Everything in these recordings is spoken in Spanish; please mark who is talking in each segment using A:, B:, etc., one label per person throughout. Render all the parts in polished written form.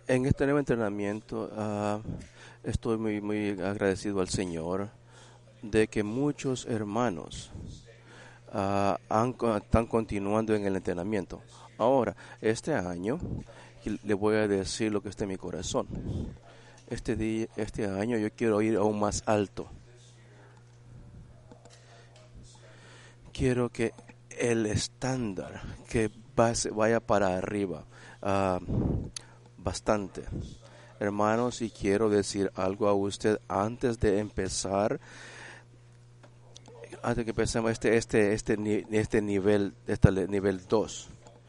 A: En este nuevo entrenamiento estoy muy agradecido al Señor de que muchos hermanos están continuando en el entrenamiento. Ahora, este año le voy a decir lo que está en mi corazón. Este año yo quiero ir aún más alto. Quiero que el estándar que vaya para arriba ah, bastante. Hermanos, y quiero decir algo a usted antes de empezar, antes que empecemos este nivel, nivel 2.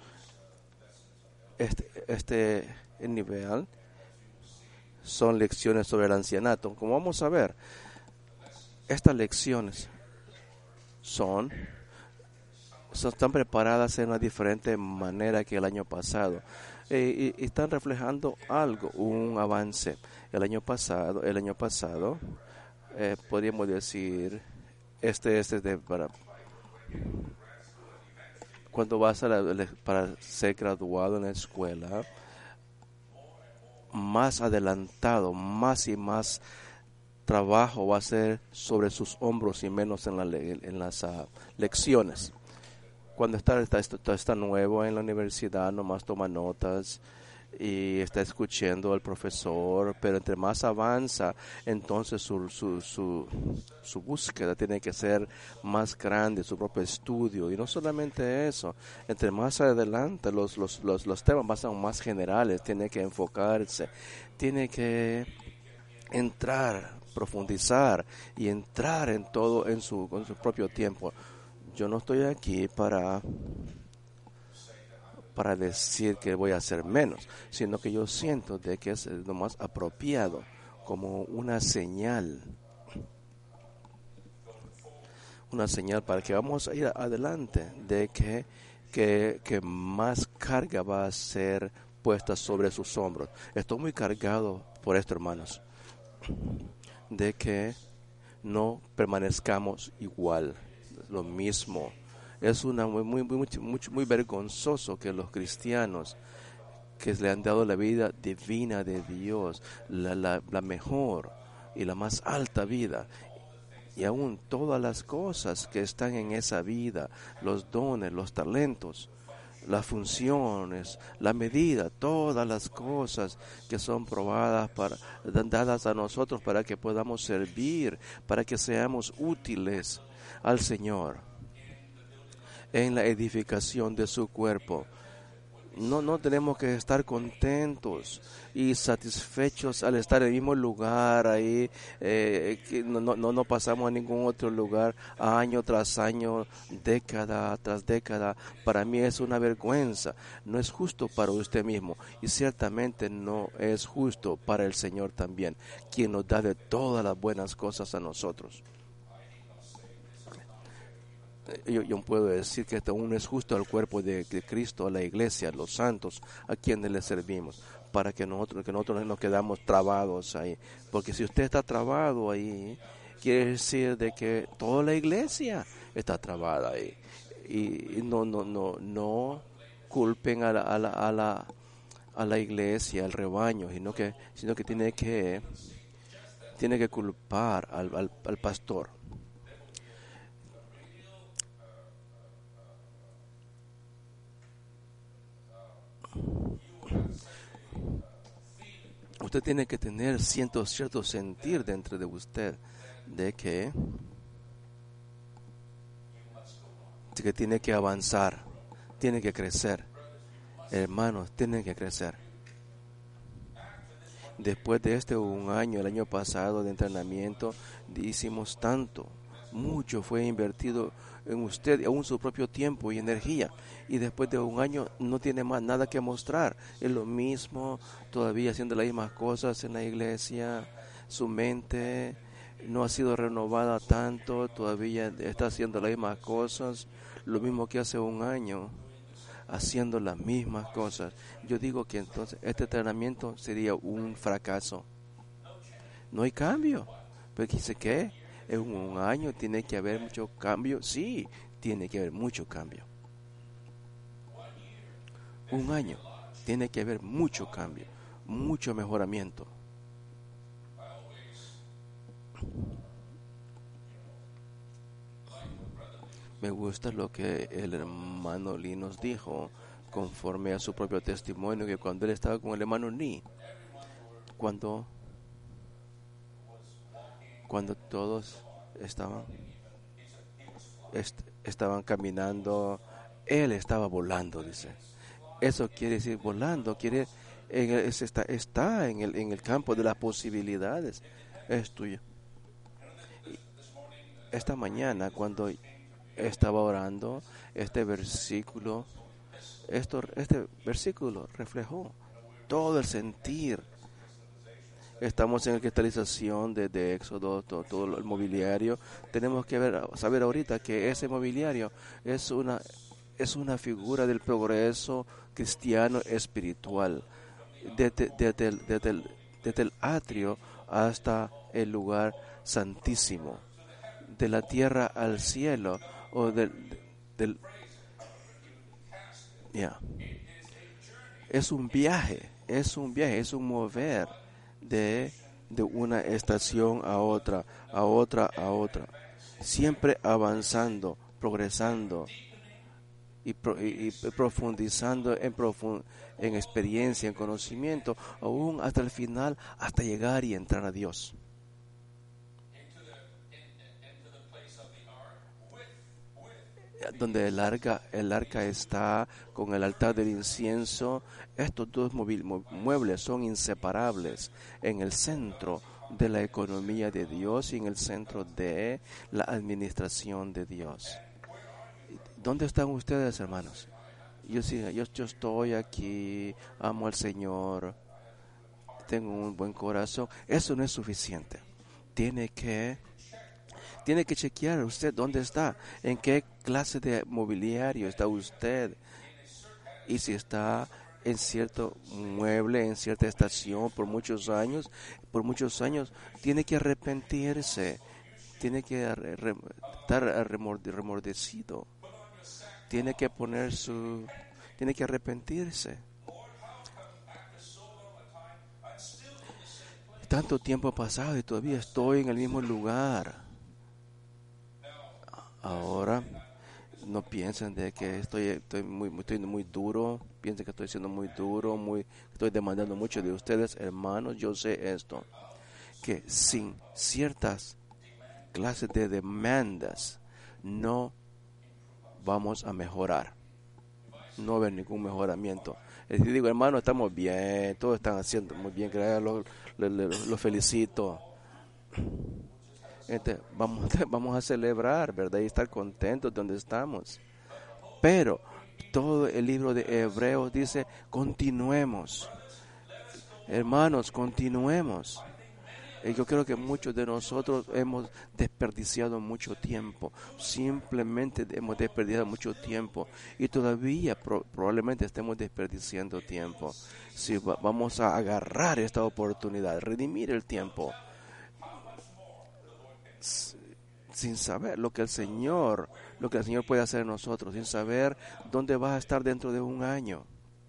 A: Este nivel son lecciones sobre el ancianato. Como vamos a ver, estas lecciones son están preparadas de una diferente manera que el año pasado. Y están reflejando algo, un avance. El año pasado podríamos decir, para cuando vas para ser graduado en la escuela, más adelantado, más y más trabajo va a ser sobre sus hombros y menos en las lecciones. Cuando está nuevo en la universidad, nomás toma notas y está escuchando al profesor, pero entre más avanza, entonces su búsqueda tiene que ser más grande, su propio estudio. Y no solamente eso, entre más adelante los temas son más generales, tiene que enfocarse, tiene que entrar, profundizar y entrar en todo con su propio tiempo. Yo no estoy aquí para decir que voy a hacer menos, sino que yo siento de que es lo más apropiado, como una señal para que vamos a ir adelante, de que más carga va a ser puesta sobre sus hombros. Estoy muy cargado por esto, hermanos, de que no permanezcamos igual, lo mismo. Es muy vergonzoso que los cristianos que le han dado la vida divina de Dios, la mejor y la más alta vida, y aún todas las cosas que están en esa vida, los dones, los talentos, las funciones, la medida, todas las cosas que son probadas dadas a nosotros para que podamos servir, para que seamos útiles al Señor en la edificación de su cuerpo. No tenemos que estar contentos y satisfechos al estar en el mismo lugar ahí, que no pasamos a ningún otro lugar año tras año, década tras década. Para mí es una vergüenza. No es justo para usted mismo y ciertamente no es justo para el Señor también, quien nos da de todas las buenas cosas a nosotros. Yo puedo decir que esto aún es justo al cuerpo de Cristo, a la iglesia, a los santos, a quienes le servimos, para que nosotros no nos quedamos trabados ahí. Porque si usted está trabado ahí, quiere decir de que toda la iglesia está trabada ahí. Y no culpen a la iglesia, al rebaño, sino que tiene que culpar al pastor. Usted tiene que tener cierto sentir dentro de usted de que tiene que avanzar, tiene que crecer. Hermanos, tienen que crecer. Después de un año, el año pasado de entrenamiento, hicimos tanto, mucho fue invertido en usted, aún su propio tiempo y energía. Y después de un año no tiene más nada que mostrar. Es lo mismo, todavía haciendo las mismas cosas en la iglesia. Su mente no ha sido renovada tanto, todavía está haciendo las mismas cosas, lo mismo que hace un año, haciendo las mismas cosas. Yo digo que entonces este entrenamiento sería un fracaso. No hay cambio. Pero dice que en un año tiene que haber mucho cambio. Sí, tiene que haber mucho cambio. Un año tiene que haber mucho cambio. mucho mejoramiento. Me gusta lo que el hermano Lee nos dijo, conforme a su propio testimonio, que cuando él estaba con el hermano Lee, cuando todos estaban caminando, él estaba volando, dice. Eso quiere decir volando, está en el campo de las posibilidades. Es tuyo. Esta mañana, cuando estaba orando, este versículo reflejó todo el sentir. Estamos en la cristalización de Éxodo, todo el mobiliario. Tenemos que saber ahorita que ese mobiliario es una figura del progreso cristiano espiritual, desde el atrio hasta el lugar santísimo, de la tierra al cielo, o es un viaje, es un mover de una estación a otra, siempre avanzando, progresando y profundizando en experiencia, en conocimiento, aún hasta el final, hasta llegar y entrar a Dios. Donde el arca está con el altar del incienso, estos dos muebles son inseparables en el centro de la economía de Dios y en el centro de la administración de Dios. ¿Dónde están ustedes, hermanos? Yo estoy aquí, amo al Señor, tengo un buen corazón. Eso no es suficiente. Tiene que chequear usted dónde está, en qué clase de mobiliario está usted, y si está en cierto mueble, en cierta estación por muchos años, tiene que arrepentirse, tiene que estar remordecido, tiene que arrepentirse. Tanto tiempo ha pasado y todavía estoy en el mismo lugar. Ahora, no piensen de que estoy muy duro, piensen que estoy siendo muy duro, estoy demandando mucho de ustedes, hermanos. Yo sé esto, que sin ciertas clases de demandas no vamos a mejorar, no va a haber ningún mejoramiento. Y digo, hermano, estamos bien, todos están haciendo muy bien, los felicito. Vamos a celebrar, ¿verdad? Y estar contentos donde estamos. Pero todo el libro de Hebreos dice, continuemos. Hermanos, continuemos. Y yo creo que muchos de nosotros hemos desperdiciado mucho tiempo. Simplemente hemos desperdiciado mucho tiempo. Y todavía probablemente estemos desperdiciando tiempo. Si vamos a agarrar esta oportunidad, redimir el tiempo, sin saber lo que el Señor puede hacer en nosotros, sin saber dónde vas a estar dentro de un año.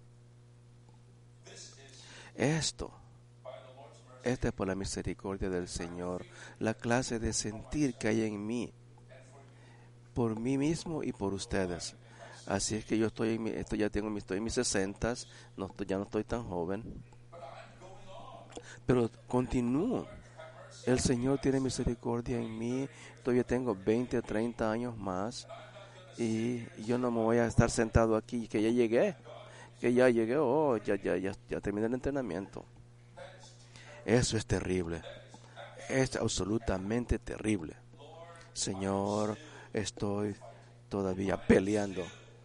A: Esta es por la misericordia del Señor, la clase de sentir que hay en mí, por mí mismo y por ustedes. Así es que yo estoy en mis 60s, ya no estoy tan joven, pero continúo. El Señor tiene misericordia en mí. Todavía tengo 20 o 30 años más. Y yo no me voy a estar sentado aquí, que ya llegué. Ya terminé el entrenamiento. Eso es terrible. Es absolutamente terrible. Señor, estoy todavía peleando.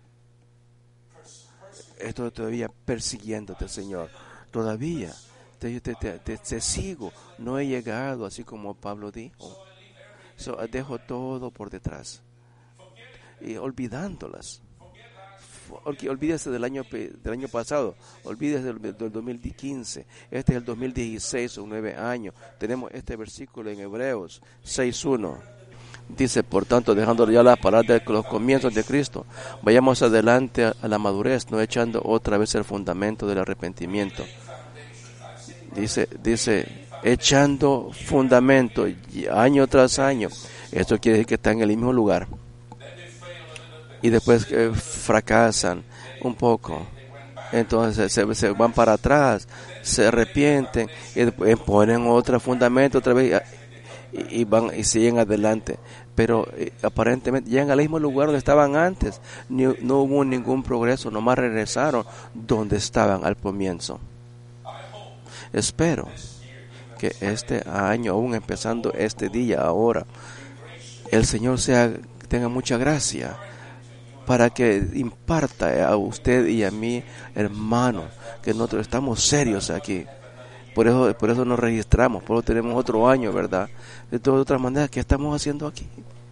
A: Estoy todavía persiguiéndote, Señor. Todavía. Te sigo, no he llegado, así como Pablo dijo. Dejo todo por detrás y olvidándolas. Olvídese del año pasado, olvídese del 2015. Este es el 2016, son 9 años. Tenemos este versículo en Hebreos 6:1. Dice, por tanto, dejando ya las palabras de los comienzos de Cristo, vayamos adelante a la madurez, no echando otra vez el fundamento del arrepentimiento. Dice, echando fundamento año tras año. Esto quiere decir que están en el mismo lugar. Y después fracasan un poco. Entonces se van para atrás, se arrepienten y después ponen otro fundamento otra vez y van y siguen adelante. Pero aparentemente llegan al mismo lugar donde estaban antes. No hubo ningún progreso, nomás regresaron donde estaban al comienzo. Espero que este año, aún empezando este día ahora, el Señor tenga mucha gracia para que imparta a usted y a mí, hermano, que nosotros estamos serios aquí. Por eso nos registramos, por eso tenemos otro año, ¿verdad? De todas otras maneras, ¿qué estamos haciendo aquí?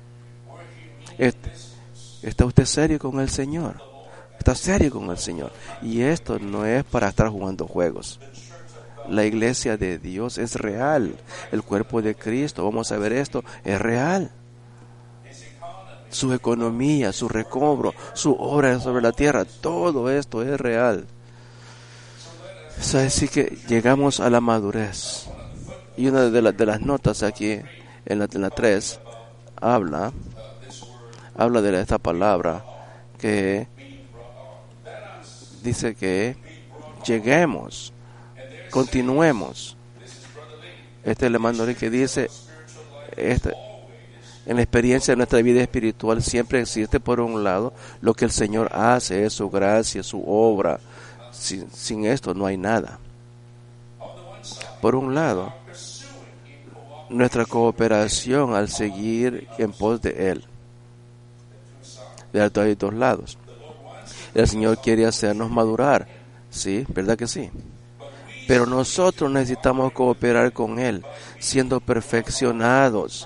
A: ¿Está usted serio con el Señor? ¿Está serio con el Señor? Y esto no es para estar jugando juegos. La iglesia de Dios es real. El cuerpo de Cristo, vamos a ver esto, es real. Su economía, su recobro, su obra sobre la tierra, todo esto es real. Así que llegamos a la madurez. Y una de las notas aquí, en la 3, habla de esta palabra que dice que lleguemos, continuemos. Este es el hermano que dice, en la experiencia de nuestra vida espiritual siempre existe por un lado lo que el Señor hace, es su gracia, su obra. Sin esto no hay nada. Por un lado, nuestra cooperación al seguir en pos de Él. Hay dos lados. El Señor quiere hacernos madurar, ¿sí? ¿Verdad que sí? Pero nosotros necesitamos cooperar con Él, siendo perfeccionados,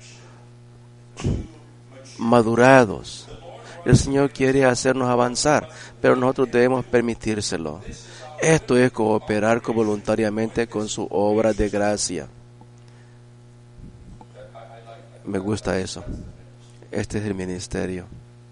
A: madurados. El Señor quiere hacernos avanzar, pero nosotros debemos permitírselo. Esto es cooperar voluntariamente con su obra de gracia. Me gusta eso. Este es el ministerio.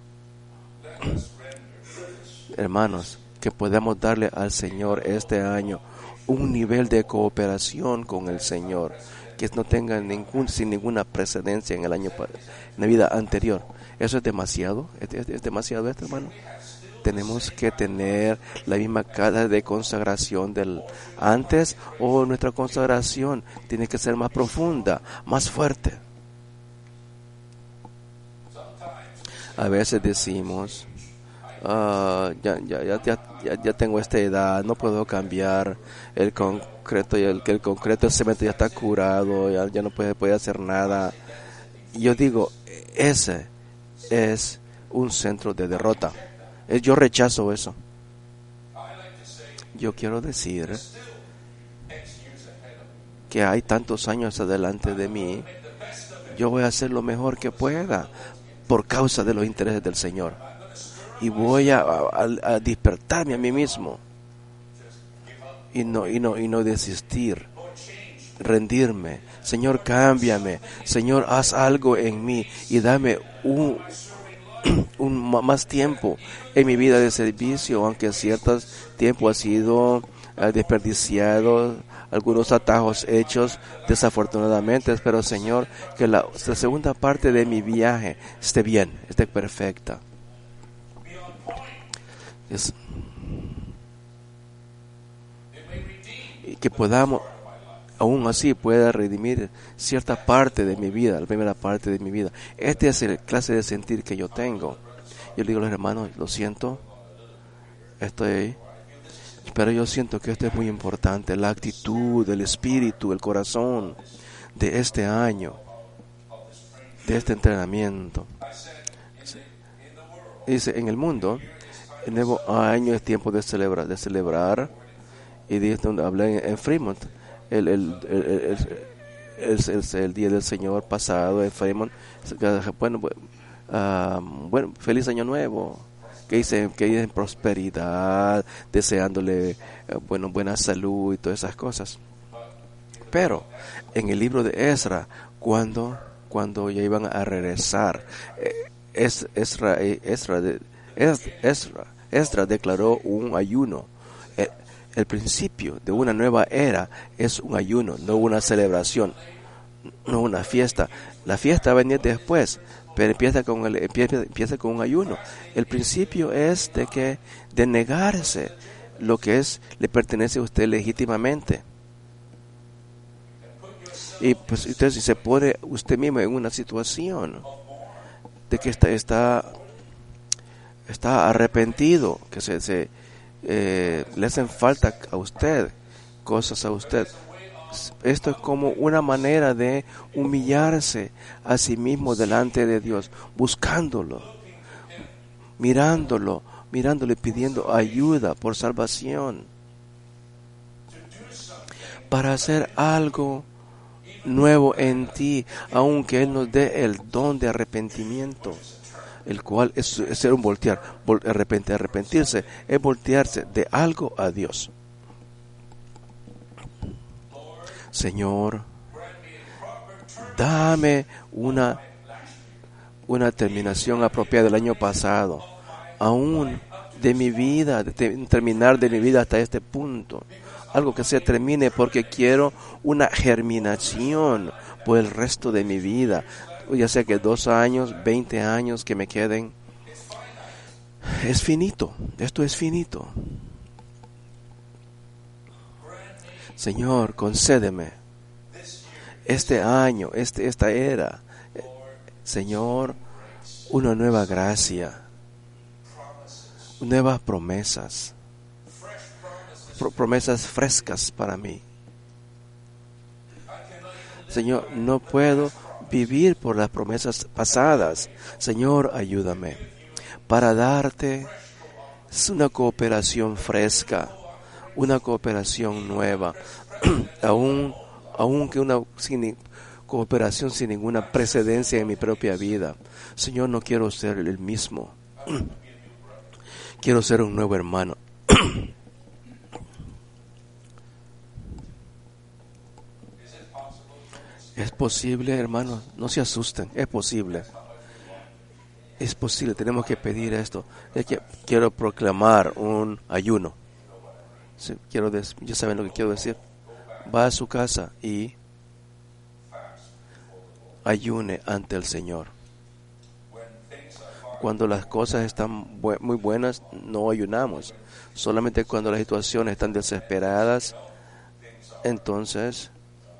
A: Hermanos, que podamos darle al Señor este año un nivel de cooperación con el Señor que no tenga sin ninguna precedencia en en la vida anterior. Eso es demasiado. Es demasiado esto, hermano. Tenemos que tener la misma cara de consagración del antes, o nuestra consagración tiene que ser más profunda, más fuerte. A veces decimos, ya tengo esta edad, no puedo cambiar el concreto, el cemento ya está curado, ya no puede hacer nada. Y yo digo, ese es un centro de derrota. Yo rechazo eso. Yo quiero decir que hay tantos años adelante de mí. Yo voy a hacer lo mejor que pueda por causa de los intereses del Señor. Y voy a despertarme a mí mismo. Y no desistir. Rendirme. Señor, cámbiame. Señor, haz algo en mí y dame más tiempo en mi vida de servicio, aunque cierto tiempo ha sido desperdiciado, algunos atajos hechos desafortunadamente, pero Señor, que la segunda parte de mi viaje esté bien, esté perfecta. Y que podamos, aún así, pueda redimir cierta parte de mi vida, la primera parte de mi vida. Este es el clase de sentir que yo tengo. Yo le digo a los hermanos, lo siento, pero yo siento que esto es muy importante, la actitud, el espíritu, el corazón de este año, de este entrenamiento. Dice, en el mundo, el nuevo año es tiempo de celebrar, y dice, donde hablé en Fremont, el día del Señor pasado en Fremont. Bueno, feliz año nuevo, que dicen prosperidad, deseándole buena salud y todas esas cosas. Pero en el libro de Ezra, cuando ya iban a regresar, Ezra declaró un ayuno El principio de una nueva era es un ayuno, no una celebración, no una fiesta. La fiesta va a venir después, pero empieza con un ayuno. El principio es de negarse lo que le pertenece a usted legítimamente. Y pues entonces se pone usted mismo en una situación de que está arrepentido, que le hacen falta a usted, cosas a usted. Esto es como una manera de humillarse a sí mismo delante de Dios, buscándolo, mirándolo y pidiendo ayuda por salvación, para hacer algo nuevo en ti, aunque Él nos dé el don de arrepentimiento, el cual es ser un voltear. Arrepentirse es voltearse de algo a Dios. Señor, dame una terminación apropiada del año pasado, aún de mi vida, terminar de mi vida hasta este punto. Algo que se termine, porque quiero una germinación por el resto de mi vida. Ya sea que 2 años, 20 años que me queden. Es finito, esto es finito. Señor, concédeme este año, esta era, Señor, una nueva gracia, nuevas promesas, promesas frescas para mí. Señor, no puedo vivir por las promesas pasadas. Señor, ayúdame para darte una cooperación fresca, una cooperación nueva, aunque una cooperación sin ninguna precedencia en mi propia vida. Señor, no quiero ser el mismo. Quiero ser un nuevo hermano. Es posible, hermanos, no se asusten, es posible. Es posible, tenemos que pedir esto. Es que quiero proclamar un ayuno. Ya saben lo que quiero decir. Va a su casa y ayune ante el Señor. Cuando las cosas están muy buenas, no ayunamos. Solamente cuando las situaciones están desesperadas, entonces,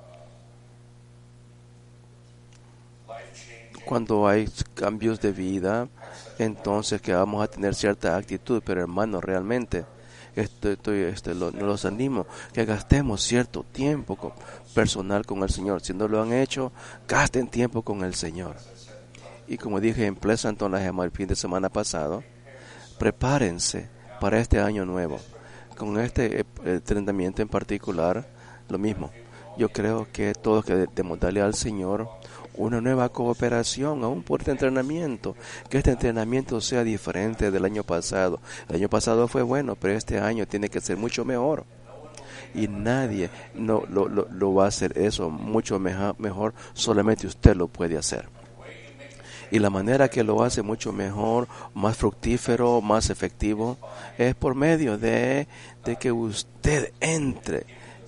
A: cuando hay cambios de entonces que vamos a tener cierta actitud. Pero hermano, realmente los animo que gastemos cierto tiempo personal con el Señor. Si no lo han hecho, gasten tiempo con el Señor. Y como dije en Pleasanton el fin de semana pasado, prepárense para este año nuevo. Con este entrenamiento en particular, lo mismo. Yo creo que todos debemos darle al Señor una nueva cooperación, aún por este entrenamiento, que este entrenamiento sea diferente del año pasado. El año pasado fue bueno, pero este año tiene que ser mucho mejor. Y nadie no lo va a hacer eso mucho mejor, solamente usted lo puede hacer. Y la manera que lo hace mucho mejor, más fructífero, más efectivo, es por medio de que usted entre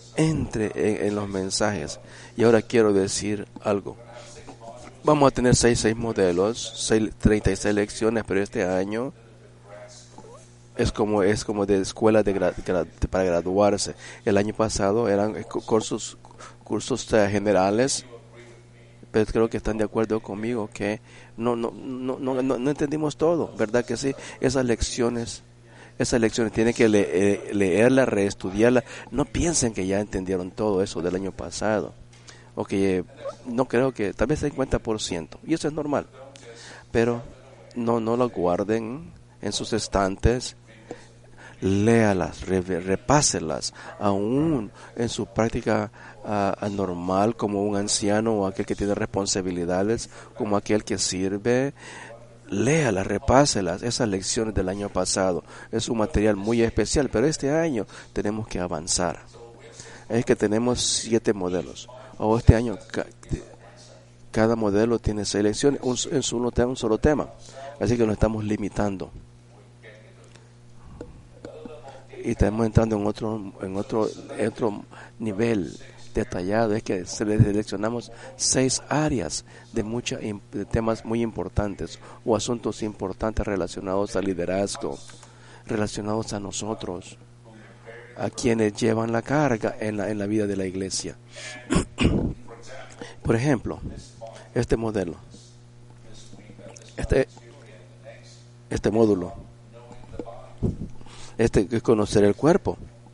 A: en los mensajes. Y ahora quiero decir algo. Vamos a tener 6 modelos, 36 lecciones, pero este año es como de escuela para graduarse. El año pasado eran cursos generales, pero creo que están de acuerdo conmigo que no entendimos todo, ¿verdad que sí? Esas lecciones tienen que leerlas, reestudiarlas. No piensen que ya entendieron todo eso del año pasado. No creo que, tal vez el 50%, y eso es normal, pero no lo guarden en sus estantes. Léalas, repáselas, aún en su práctica normal, como un anciano o aquel que tiene responsabilidades, como aquel que sirve. Léalas, repáselas, esas lecciones del año pasado. Es un material muy especial, pero este año tenemos que avanzar. Es que tenemos 7 modelos. Este año cada modelo tiene 6 lecciones, un solo tema. Así que nos estamos limitando. y estamos entrando en otro nivel detallado. Es que seleccionamos 6 áreas de temas muy importantes o asuntos importantes relacionados al liderazgo, relacionados a nosotros, a quienes llevan la carga en la vida de la iglesia. Por ejemplo, este modelo, este módulo, es conocer el cuerpo.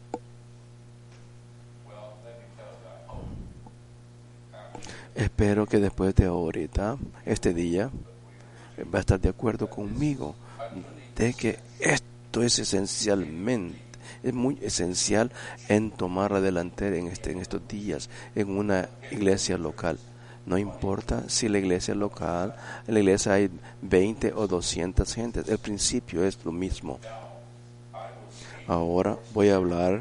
A: Espero que después de ahorita, este día, va a estar de acuerdo conmigo de que esto es muy esencial en tomar la delantera en estos días en una iglesia local. No importa si en la iglesia hay 20 o 200 gentes, el principio es lo mismo. Ahora voy a hablar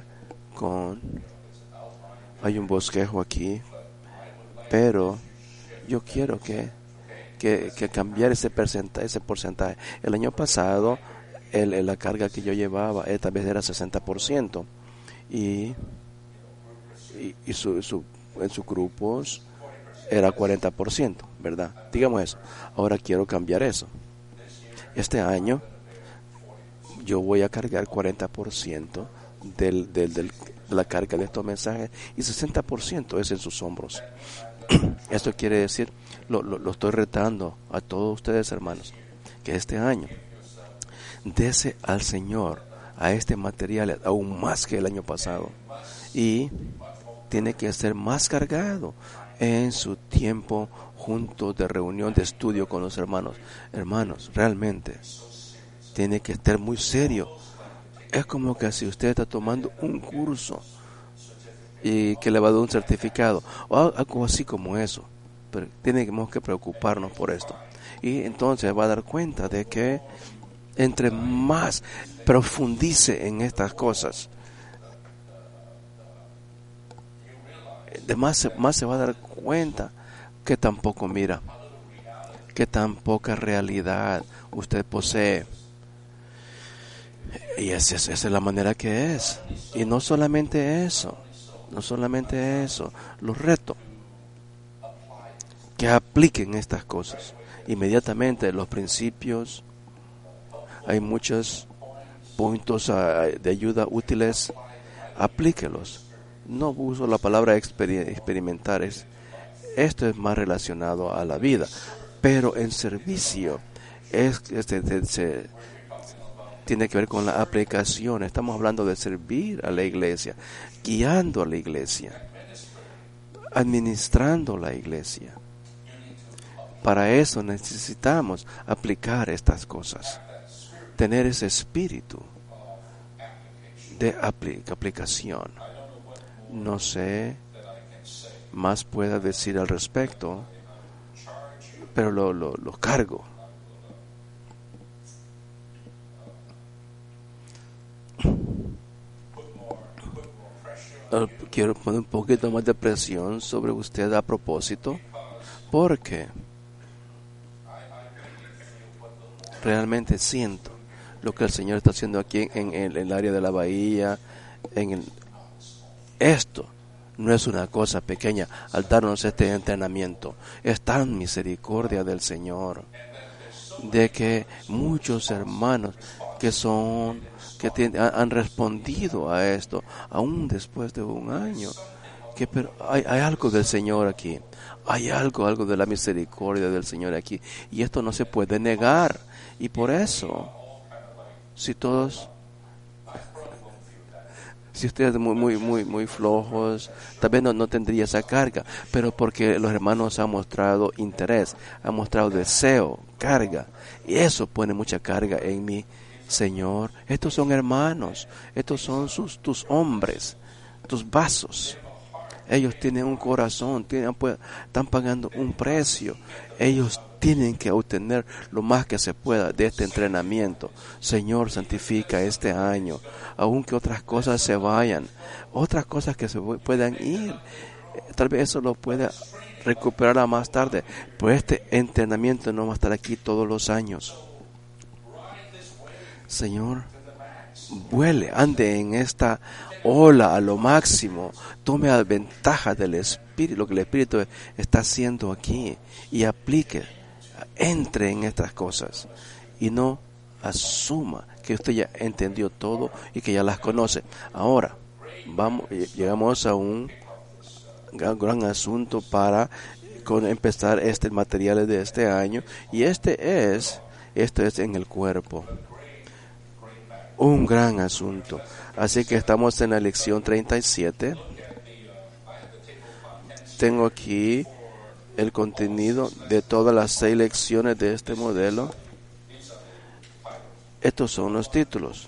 A: hay un bosquejo aquí, pero yo quiero que cambiar ese porcentaje. El año pasado, la carga que yo llevaba tal vez era 60%, y en sus grupos era 40%, ¿verdad? Digamos eso. Ahora quiero cambiar eso. Este año yo voy a cargar 40% de la carga de estos mensajes, y 60% es en sus hombros. Esto quiere decir, lo estoy retando a todos ustedes, hermanos, que este año dese al Señor a este material aún más que el año pasado, y tiene que ser más cargado en su tiempo junto de reunión de estudio con los hermanos. Hermanos, realmente tiene que estar muy serio. Es como que si usted está tomando un curso y que le va a dar un certificado o algo así como eso, pero tenemos que preocuparnos por esto, y entonces va a dar cuenta de que entre más profundice en estas cosas, más se va a dar cuenta que tampoco mira, que tan poca realidad usted posee. Y esa es la manera que es. Y no solamente eso, los reto que apliquen estas cosas inmediatamente. Los principios, hay muchos puntos de ayuda útiles, aplíquelos. No uso la palabra experimentar, esto es más relacionado a la vida, pero en servicio tiene que ver con la aplicación. Estamos hablando de servir a la iglesia, guiando a la iglesia, administrando la iglesia. Para eso necesitamos aplicar estas cosas, tener ese espíritu de aplicación. No sé más pueda decir al respecto, pero lo cargo. Quiero poner un poquito más de presión sobre usted a propósito, porque realmente siento lo que el Señor está haciendo aquí en el área de la bahía. Esto no es una cosa pequeña al darnos este entrenamiento. Es tan misericordia del Señor de que muchos hermanos han respondido a esto aún después de un año. Pero hay algo del Señor aquí, hay algo de la misericordia del Señor aquí, y esto no se puede negar. Y por eso, si ustedes muy flojos, tal vez no tendría esa carga, pero porque los hermanos han mostrado interés, han mostrado deseo, carga, y eso pone mucha carga en mí. Señor, estos son hermanos, estos son tus hombres, tus vasos. Ellos tienen un corazón, están pagando un precio. Ellos tienen que obtener lo más que se pueda de este entrenamiento. Señor, santifica este año, aunque otras cosas se vayan, otras cosas que se puedan ir. Tal vez eso lo pueda recuperar a más tarde, pero este entrenamiento no va a estar aquí todos los años. Señor, vuele, ande en esta ola a lo máximo, tome a ventaja del Espíritu, lo que el Espíritu está haciendo aquí, y aplique, entre en estas cosas, y no asuma que usted ya entendió todo y que ya las conoce. Ahora, llegamos a un gran asunto para empezar este material de este año, y esto es en el cuerpo. Un gran asunto. Así que estamos en la lección 37. Tengo aquí el contenido de todas las 6 lecciones de este modelo. Estos son los títulos.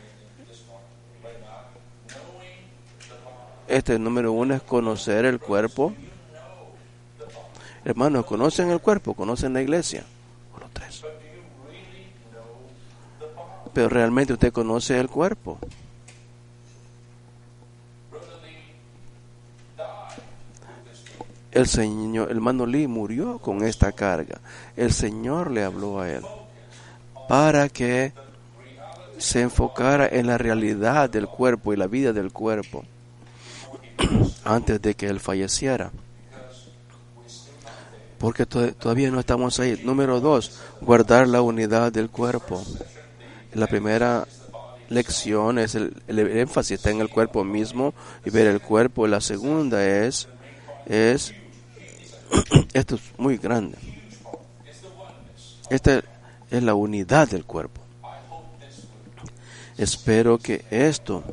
A: Este número 1 es conocer el cuerpo. Hermanos, ¿conocen el cuerpo? ¿Conocen la iglesia? 1, 3. Pero realmente usted conoce el cuerpo. El Señor, el hermano Lee murió con esta carga. El Señor le habló a él para que se enfocara en la realidad del cuerpo y la vida del cuerpo antes de que él falleciera. Porque todavía no estamos ahí. Número 2, guardar la unidad del cuerpo. La primera lección es el énfasis está en el cuerpo mismo y ver el cuerpo. La segunda es esto es muy grande. Esta es la unidad del cuerpo. Espero que esto,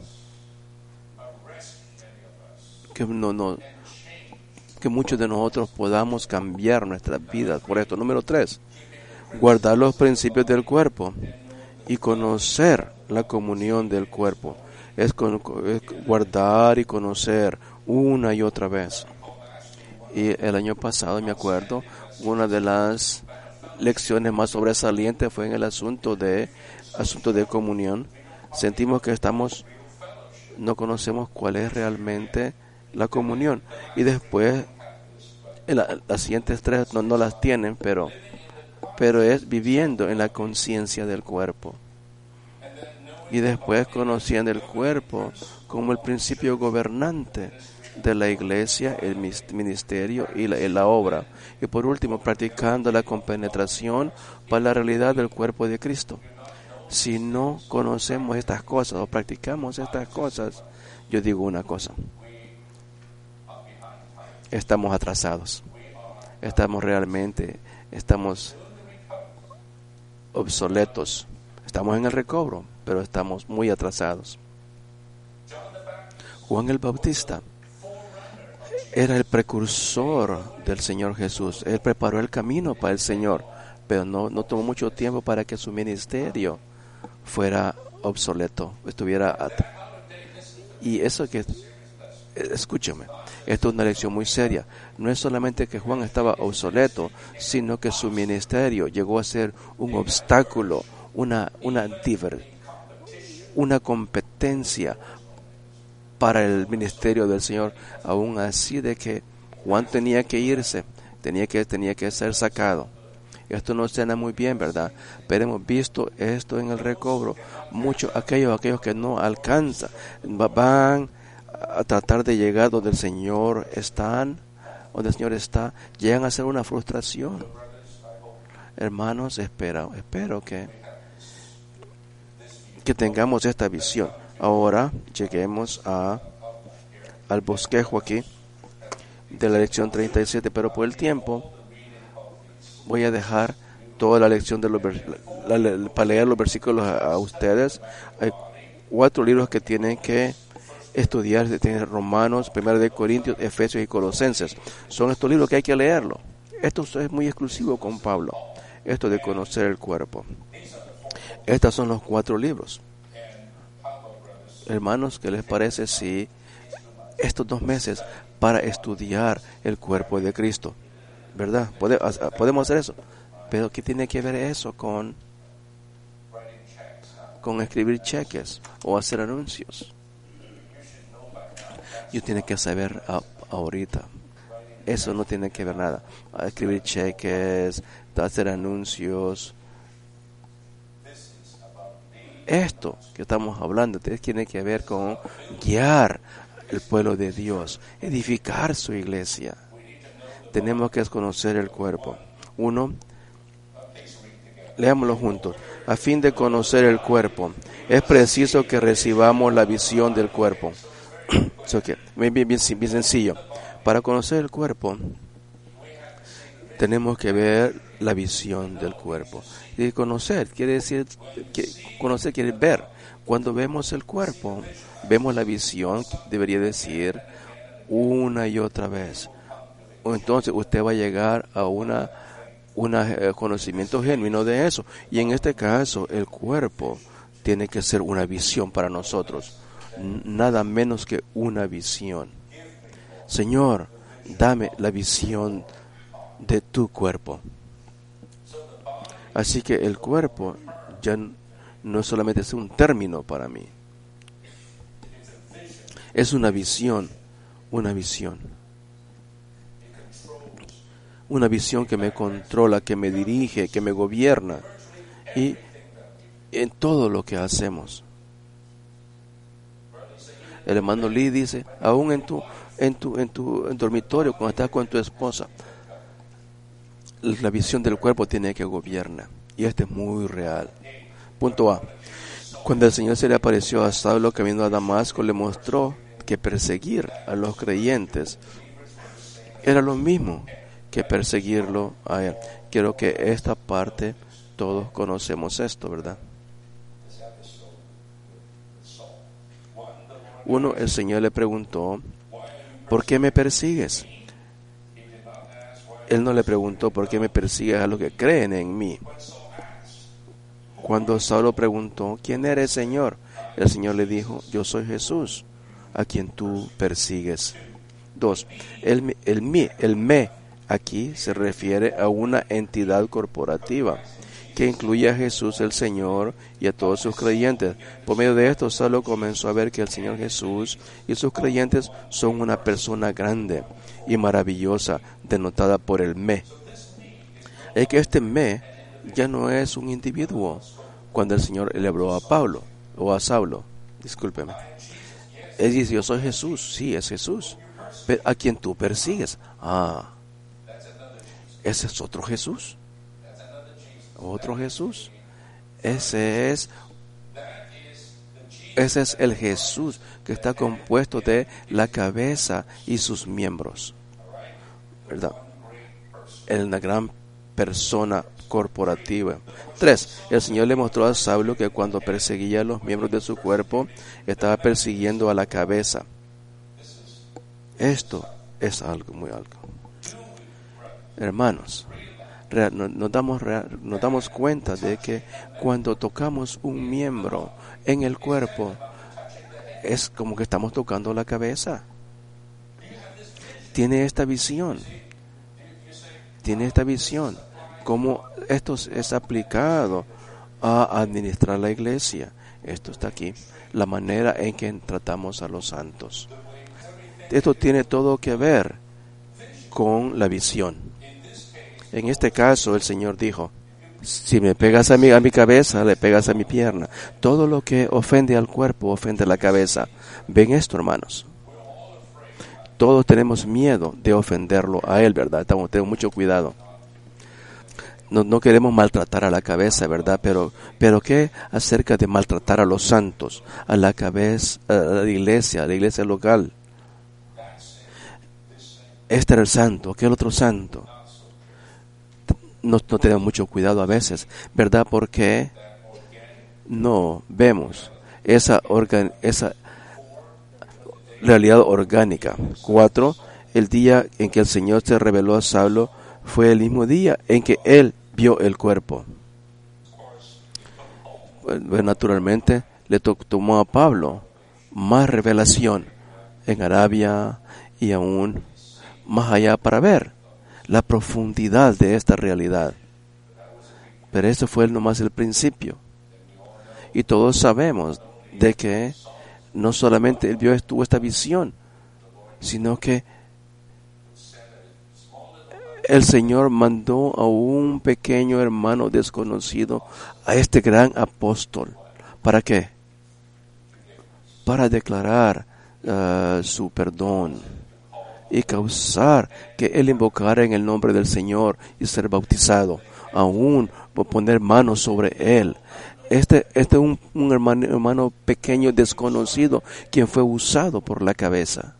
A: que muchos de nosotros podamos cambiar nuestras vidas por esto. Número 3, guardar los principios del cuerpo y conocer la comunión del cuerpo. Es guardar y conocer una y otra vez. Y el año pasado, me acuerdo, una de las lecciones más sobresalientes fue en el asunto de comunión. Sentimos que no conocemos cuál es realmente la comunión. Y después, las siguientes 3 no las tienen, pero es viviendo en la conciencia del cuerpo. Y después conociendo el cuerpo como el principio gobernante de la iglesia, el ministerio y la obra. Y por último, practicando la compenetración para la realidad del cuerpo de Cristo. Si no conocemos estas cosas o practicamos estas cosas, yo digo una cosa: estamos atrasados. Estamos obsoletos. Estamos en el recobro, pero estamos muy atrasados. Juan el Bautista era el precursor del Señor Jesús. Él preparó el camino para el Señor, pero no tomó mucho tiempo para que su ministerio fuera obsoleto, y eso que, escúchame, esto es una lección muy seria. No es solamente que Juan estaba obsoleto, sino que su ministerio llegó a ser un obstáculo, una competencia para el ministerio del Señor, aún así de que Juan tenía que irse, tenía que ser sacado. Esto no suena muy bien, ¿verdad? Pero hemos visto esto en el recobro. Muchos, aquellos que no alcanzan, van a tratar de llegar donde el Señor está, llegan a ser una frustración. Hermanos, espero que tengamos esta visión. Ahora lleguemos al bosquejo aquí de la lección 37, pero por el tiempo voy a dejar toda la lección para leer los versículos a ustedes. Hay 4 libros que tienen que estudiar: tienen Romanos, 1 de Corintios, Efesios y Colosenses. Son estos libros que hay que leerlo. Esto es muy exclusivo con Pablo, esto de conocer el cuerpo. Estos son los 4 libros. Hermanos, ¿qué les parece si estos 2 meses para estudiar el cuerpo de Cristo? ¿Verdad? Podemos hacer eso. Pero ¿qué tiene que ver eso con escribir cheques o hacer anuncios? Yo tiene que saber ahorita. Eso no tiene que ver nada. Escribir cheques, hacer anuncios. esto que estamos hablando tiene que ver con guiar el pueblo de Dios, edificar su iglesia. Tenemos que conocer el cuerpo. Uno, leámoslo juntos. A fin de conocer el cuerpo, es preciso que recibamos la visión del cuerpo. Bien sencillo. Para conocer el cuerpo, tenemos que ver la visión del cuerpo. Y conocer quiere decir, conocer quiere ver. Cuando vemos el cuerpo, vemos la visión, debería decir, una y otra vez. Entonces usted va a llegar a un conocimiento genuino de eso. Y en este caso, el cuerpo tiene que ser una visión para nosotros. Nada menos que una visión. Señor, dame la visión de tu cuerpo. Así que el cuerpo ya no solamente es un término para mí. Es una visión. Una visión que me controla, que me dirige, que me gobierna, y en todo lo que hacemos. El hermano Lee dice, aún en tu dormitorio, cuando estás con tu esposa, la visión del cuerpo tiene que gobernar, y esto es muy real. Punto A. Cuando el Señor se le apareció a Saulo camino a Damasco, le mostró que perseguir a los creyentes era lo mismo que perseguirlo a él. Quiero que esta parte, todos conocemos esto, ¿verdad? Uno, el Señor le preguntó, ¿por qué me persigues? Él no le preguntó, ¿por qué me persigues a los que creen en mí? Cuando Saulo preguntó, ¿quién eres, Señor? El Señor le dijo, yo soy Jesús, a quien tú persigues. 2. El me aquí se refiere a una entidad corporativa que incluye a Jesús el Señor y a todos sus creyentes. Por medio de esto, Saulo comenzó a ver que el Señor Jesús y sus creyentes son una persona grande y maravillosa, denotada por el me. Es que este me ya no es un individuo. Cuando el Señor le habló a Pablo, o a Saulo, discúlpeme, él dice, yo soy Jesús. Sí, es Jesús, pero a quien tú persigues. Ese es otro Jesús. Otro Jesús. Ese es el Jesús que está compuesto de la cabeza y sus miembros, ¿verdad? Es una gran persona corporativa. 3. El Señor le mostró a Saulo que cuando perseguía a los miembros de su cuerpo, estaba persiguiendo a la cabeza. Esto es algo muy alto. Hermanos, nos damos cuenta de que cuando tocamos un miembro en el cuerpo, es como que estamos tocando la cabeza. Tiene esta visión. Cómo esto es aplicado a administrar la iglesia. Esto está aquí. La manera en que tratamos a los santos. Esto tiene todo que ver con la visión. En este caso, el Señor dijo, si me pegas a mi cabeza, le pegas a mi pierna. Todo lo que ofende al cuerpo, ofende a la cabeza. ¿Ven esto, hermanos? Todos tenemos miedo de ofenderlo a Él, ¿verdad? Tenemos mucho cuidado. No queremos maltratar a la cabeza, ¿verdad? Pero ¿qué acerca de maltratar a los santos, a la cabeza, a la iglesia local? Este era el santo, aquel otro santo. No tenemos mucho cuidado a veces, ¿verdad? Porque no vemos esa realidad orgánica. 4. El día en que el Señor se reveló a Saulo fue el mismo día en que él vio el cuerpo. Pues, naturalmente le tomó a Pablo más revelación en Arabia y aún más allá para ver la profundidad de esta realidad. Pero eso fue nomás el principio. Y todos sabemos de que no solamente él tuvo esta visión, sino que el Señor mandó a un pequeño hermano desconocido a este gran apóstol ¿Para qué? Para declarar su perdón y causar que él invocara en el nombre del Señor y ser bautizado, aún por poner manos sobre él. Este es un hermano pequeño desconocido quien fue usado por la cabeza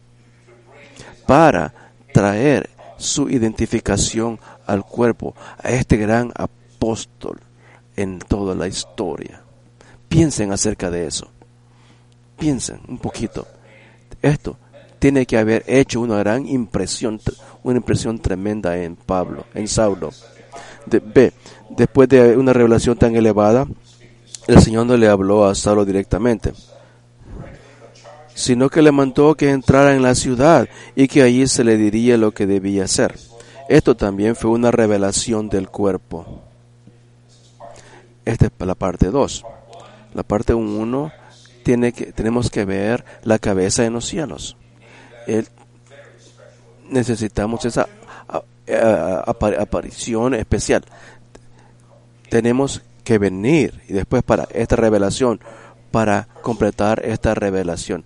A: para traer su identificación al cuerpo, a este gran apóstol en toda la historia. Piensen acerca de eso. Piensen un poquito. Esto tiene que haber hecho una gran impresión, una impresión tremenda en Pablo, en Saulo. Después de una revelación tan elevada, el Señor no le habló a Saulo directamente, sino que le mandó que entrara en la ciudad y que allí se le diría lo que debía hacer. Esto también fue una revelación del cuerpo. Esta es la parte 2. La parte 1 tenemos que ver la cabeza en los cielos. Necesitamos esa aparición especial. Tenemos que venir y después para esta revelación, para completar esta revelación.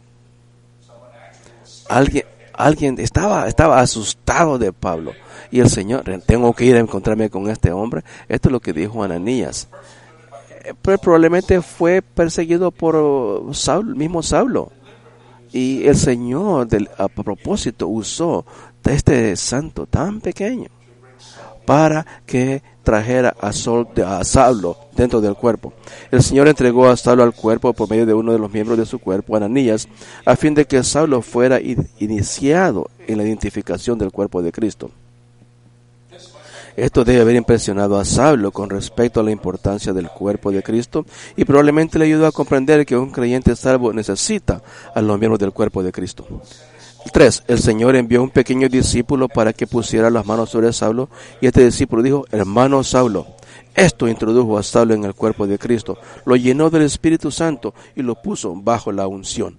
A: Alguien estaba asustado de Pablo y el Señor, tengo que ir a encontrarme con este hombre. Esto es lo que dijo Ananías. Pero probablemente fue perseguido por mismo Saulo. Y el Señor, a propósito, usó este santo tan pequeño para que trajera a Saulo dentro del cuerpo. El Señor entregó a Saulo al cuerpo por medio de uno de los miembros de su cuerpo, Ananías, a fin de que Saulo fuera iniciado en la identificación del cuerpo de Cristo. Esto debe haber impresionado a Saulo con respecto a la importancia del cuerpo de Cristo y probablemente le ayudó a comprender que un creyente salvo necesita a los miembros del cuerpo de Cristo. 3. El Señor envió un pequeño discípulo para que pusiera las manos sobre Saulo y este discípulo dijo: hermano Saulo. Esto introdujo a Saulo en el cuerpo de Cristo, lo llenó del Espíritu Santo y lo puso bajo la unción.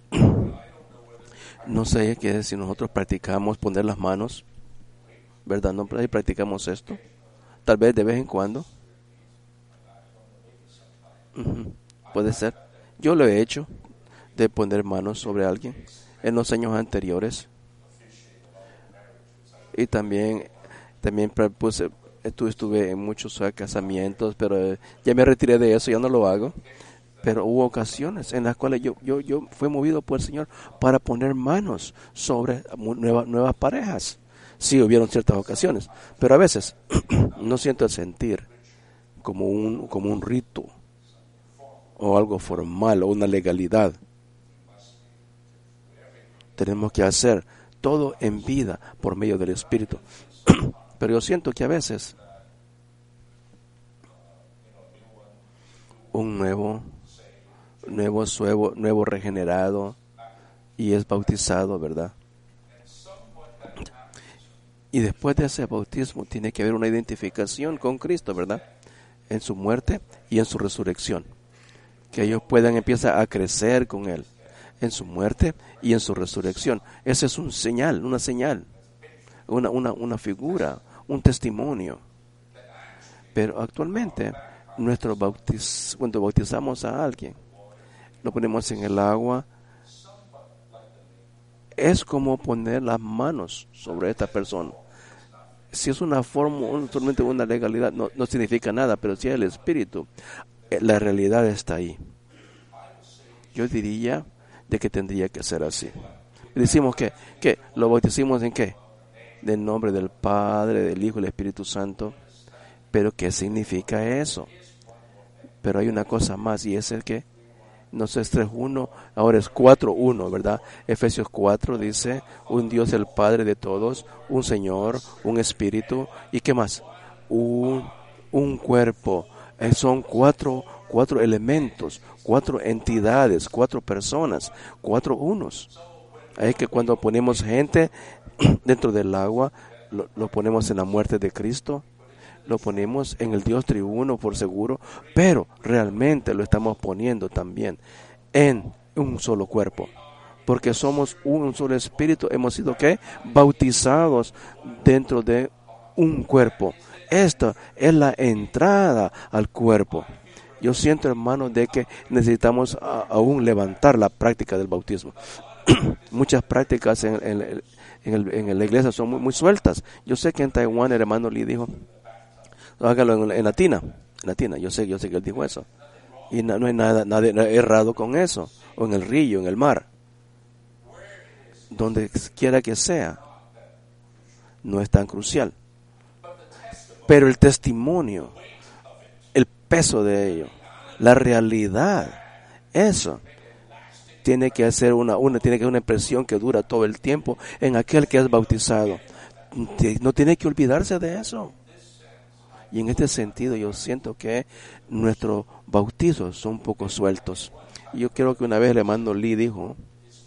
A: No sé qué si nosotros practicamos poner las manos, ¿verdad? ¿No practicamos esto? Tal vez de vez en cuando. Puede ser. Yo lo he hecho, de poner manos sobre alguien en los años anteriores. Y también estuve en muchos casamientos, pero ya me retiré de eso, ya no lo hago. Pero hubo ocasiones en las cuales yo fui movido por el Señor para poner manos sobre nuevas parejas. Sí, hubieron ciertas ocasiones, pero a veces no siento el sentir como un rito o algo formal o una legalidad. Tenemos que hacer todo en vida por medio del Espíritu. Pero yo siento que a veces un nuevo regenerado y es bautizado, ¿verdad? Y después de ese bautismo tiene que haber una identificación con Cristo, ¿verdad? En su muerte y en su resurrección. Que ellos puedan empezar a crecer con Él en su muerte y en su resurrección. Ese es una señal, una figura, un testimonio. Pero actualmente, cuando bautizamos a alguien, lo ponemos en el agua, es como poner las manos sobre esta persona. Si es una forma, solamente una legalidad, no significa nada, pero si es el Espíritu, la realidad está ahí. Yo diría de que tendría que ser así. Decimos que lo bauticimos ¿en qué? Del nombre del Padre, del Hijo y del Espíritu Santo. Pero ¿qué significa eso? Pero hay una cosa más, y es el que no sé, es 3:1, ahora es 4:1, ¿verdad? Efesios 4 dice: un Dios el Padre de todos, un Señor, un Espíritu, ¿y qué más? Un cuerpo. Son cuatro elementos, 4 entidades, 4 personas, 4 unos. Es que cuando ponemos gente dentro del agua, lo ponemos en la muerte de Cristo, lo ponemos en el Dios triuno por seguro, pero realmente lo estamos poniendo también en un solo cuerpo, porque somos un solo espíritu, hemos sido ¿qué? Bautizados dentro de un cuerpo. Esta es la entrada al cuerpo. Yo siento, hermano, de que necesitamos aún levantar la práctica del bautismo. Muchas prácticas en la iglesia son muy sueltas. Yo sé que en Taiwán el hermano Lee dijo, hágalo en latina. Latina, yo sé que él dijo eso. Y no hay nada errado con eso. O en el río, en el mar. Donde quiera que sea. No es tan crucial. Pero el testimonio, el peso de ello, la realidad, eso tiene que hacer tiene que ser una impresión que dura todo el tiempo en aquel que es bautizado. No tiene que olvidarse de eso. Y en este sentido yo siento que nuestros bautizos son un poco sueltos. Y yo creo que una vez el hermano Lee dijo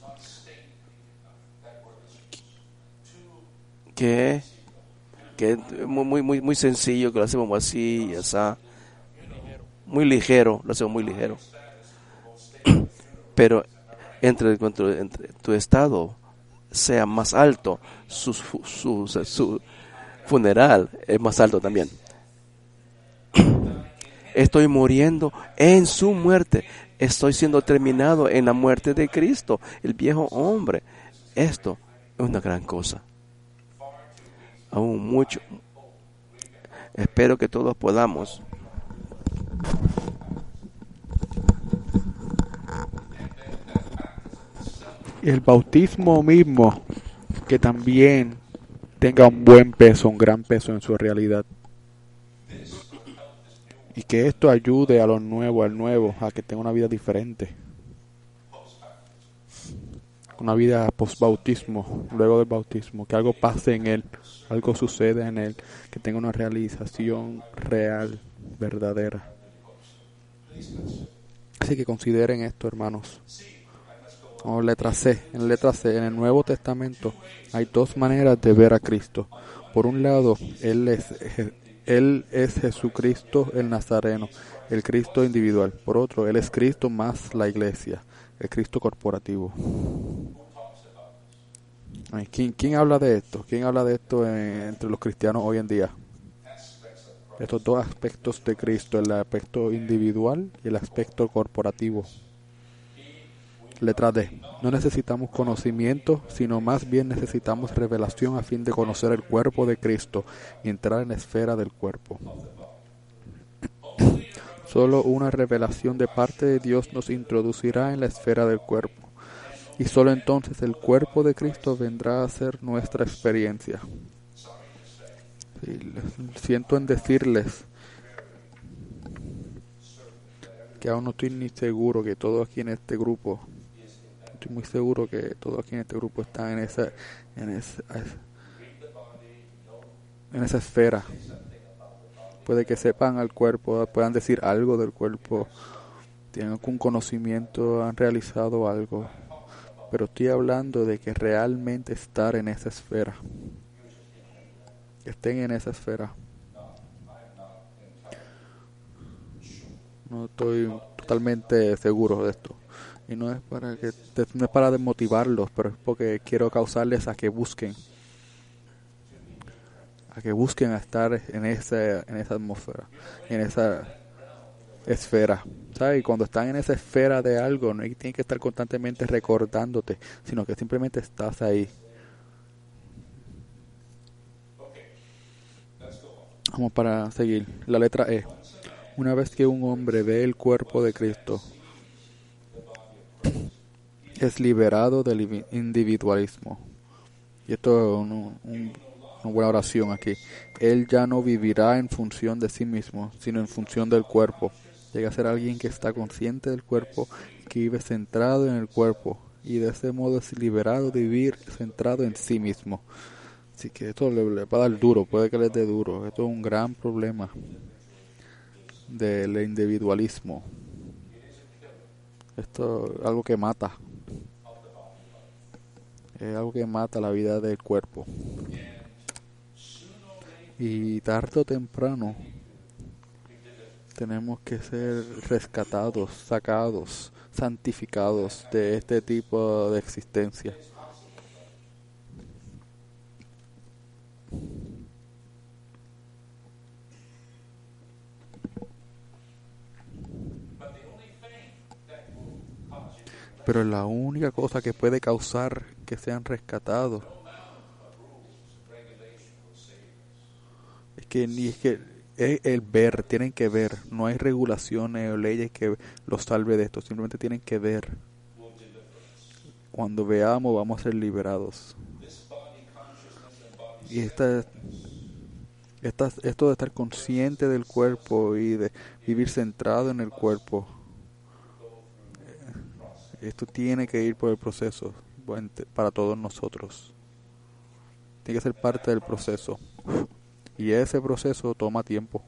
A: que es muy sencillo, que lo hacemos así y así, muy ligero, lo hacemos muy ligero. Pero entre tu estado sea más alto, su funeral es más alto también. Estoy muriendo en su muerte. Estoy siendo terminado en la muerte de Cristo, el viejo hombre. Esto es una gran cosa. Aún mucho. Espero que todos podamos
B: el bautismo mismo, que también tenga un buen peso, un gran peso en su realidad. Y que esto ayude a al nuevo, a que tenga una vida diferente. Una vida post-bautismo, luego del bautismo, que algo pase en él, algo suceda en él, que tenga una realización real, verdadera. Así que consideren esto, hermanos. Oh, letra C. En el Nuevo Testamento hay dos maneras de ver a Cristo. Por un lado, Él es Jesucristo el Nazareno, el Cristo individual. Por otro, Él es Cristo más la iglesia, el Cristo corporativo. ¿Quién habla de esto? ¿Quién habla de esto entre los cristianos hoy en día? Estos dos aspectos de Cristo, el aspecto individual y el aspecto corporativo. Letra D. No necesitamos conocimiento, sino más bien necesitamos revelación a fin de conocer el cuerpo de Cristo y entrar en la esfera del cuerpo. Solo una revelación de parte de Dios nos introducirá en la esfera del cuerpo. Y solo entonces el cuerpo de Cristo vendrá a ser nuestra experiencia. Sí, siento en decirles que aún no estoy ni seguro que todos aquí en este grupo, estoy muy seguro que todos aquí en este grupo están en esa esfera. Puede que sepan al cuerpo, puedan decir algo del cuerpo, tienen algún conocimiento, han realizado algo, pero estoy hablando de que realmente estar en esa esfera, que estén en esa esfera. No estoy totalmente seguro de esto. Y no es para desmotivarlos, pero es porque quiero causarles a que busquen a estar en esa atmósfera, en esa esfera, ¿sabes? Y cuando están en esa esfera de algo, no tienen que estar constantemente recordándote, sino que simplemente estás ahí. Vamos para seguir. La letra E. Una vez que un hombre ve el cuerpo de Cristo, es liberado del individualismo. Y esto es una buena oración aquí. Él ya no vivirá en función de sí mismo, sino en función del cuerpo. Llega a ser alguien que está consciente del cuerpo, que vive centrado en el cuerpo, y de ese modo es liberado de vivir centrado en sí mismo. Así que esto le va a dar duro, puede que les dé duro. Esto es un gran problema del individualismo. Esto es algo que mata. Es algo que mata la vida del cuerpo. Y tarde o temprano tenemos que ser rescatados, sacados, santificados de este tipo de existencia. Pero la única cosa que puede causar que sean rescatados es el ver, tienen que ver. No hay regulaciones o leyes que los salve de esto, simplemente tienen que ver. Cuando veamos, vamos a ser liberados. Y esto de estar consciente del cuerpo y de vivir centrado en el cuerpo, esto tiene que ir por el proceso para todos nosotros. Tiene que ser parte del proceso. Y ese proceso toma tiempo.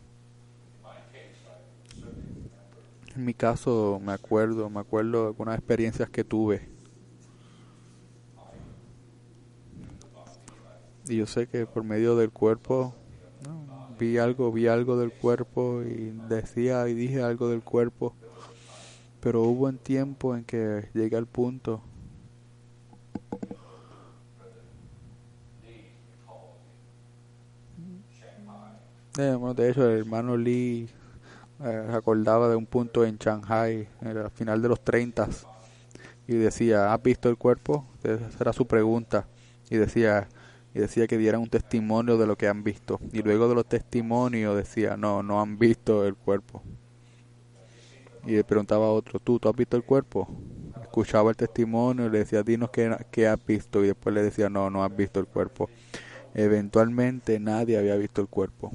B: En mi caso, me acuerdo de algunas experiencias que tuve. Y yo sé que por medio del cuerpo, ¿no? vi algo del cuerpo y dije algo del cuerpo. Pero hubo un tiempo en que llegué al punto de hecho, el hermano Lee se acordaba de un punto en Shanghai, al final de los 30, y decía, ¿has visto el cuerpo? Esa era su pregunta, y decía que dieran un testimonio de lo que han visto, y luego de los testimonios decía, no han visto el cuerpo. Y le preguntaba a otro, ¿tú has visto el cuerpo? Escuchaba el testimonio y le decía, dinos qué has visto, y después le decía, no has visto el cuerpo. Eventualmente nadie había visto el cuerpo.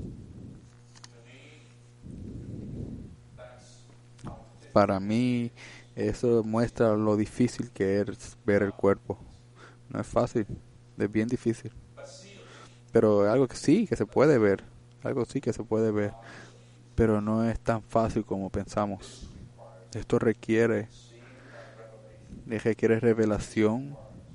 B: Para mí eso muestra lo difícil que es ver el cuerpo. No es fácil, es bien difícil. Pero algo que sí que se puede ver, pero no es tan fácil como pensamos. Esto requiere revelación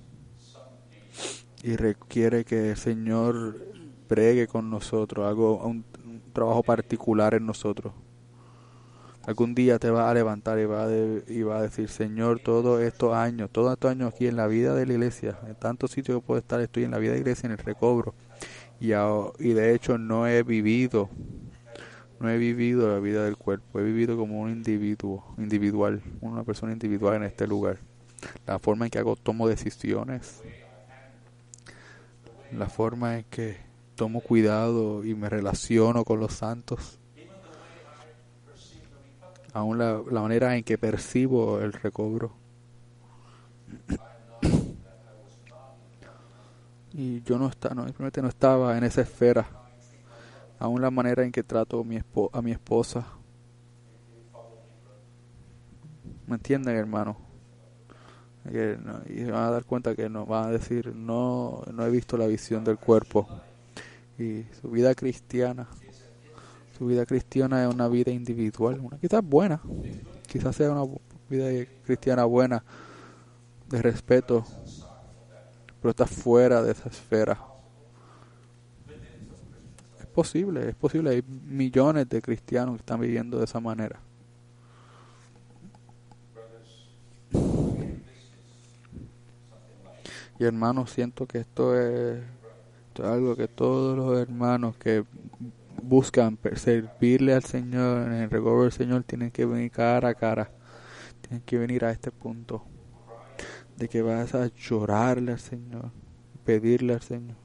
B: y requiere que el Señor bregue con nosotros, un trabajo particular en nosotros. Algún día te vas a levantar y va a decir, Señor, todos estos años aquí en la vida de la iglesia, en tantos sitios que puedo estar, estoy en la vida de la iglesia, en el recobro, y de hecho no he vivido la vida del cuerpo, he vivido como un individual, una persona individual en este lugar. La forma en que tomo decisiones, la forma en que tomo cuidado y me relaciono con los santos, aún la manera en que percibo el recobro. Y yo simplemente no estaba en esa esfera. Aún la manera en que trato a mi esposa. ¿Me entienden, hermano? Y se van a dar cuenta que no van a decir, no he visto la visión del cuerpo. Y su vida cristiana es una vida individual, quizás buena, quizás sea una vida cristiana buena, de respeto, pero está fuera de esa esfera. Es posible, hay millones de cristianos que están viviendo de esa manera. Y hermanos, siento que esto es algo que todos los hermanos que buscan servirle al Señor en el recobro del Señor tienen que venir cara a cara, tienen que venir a este punto de que vas a llorarle al Señor, pedirle al Señor,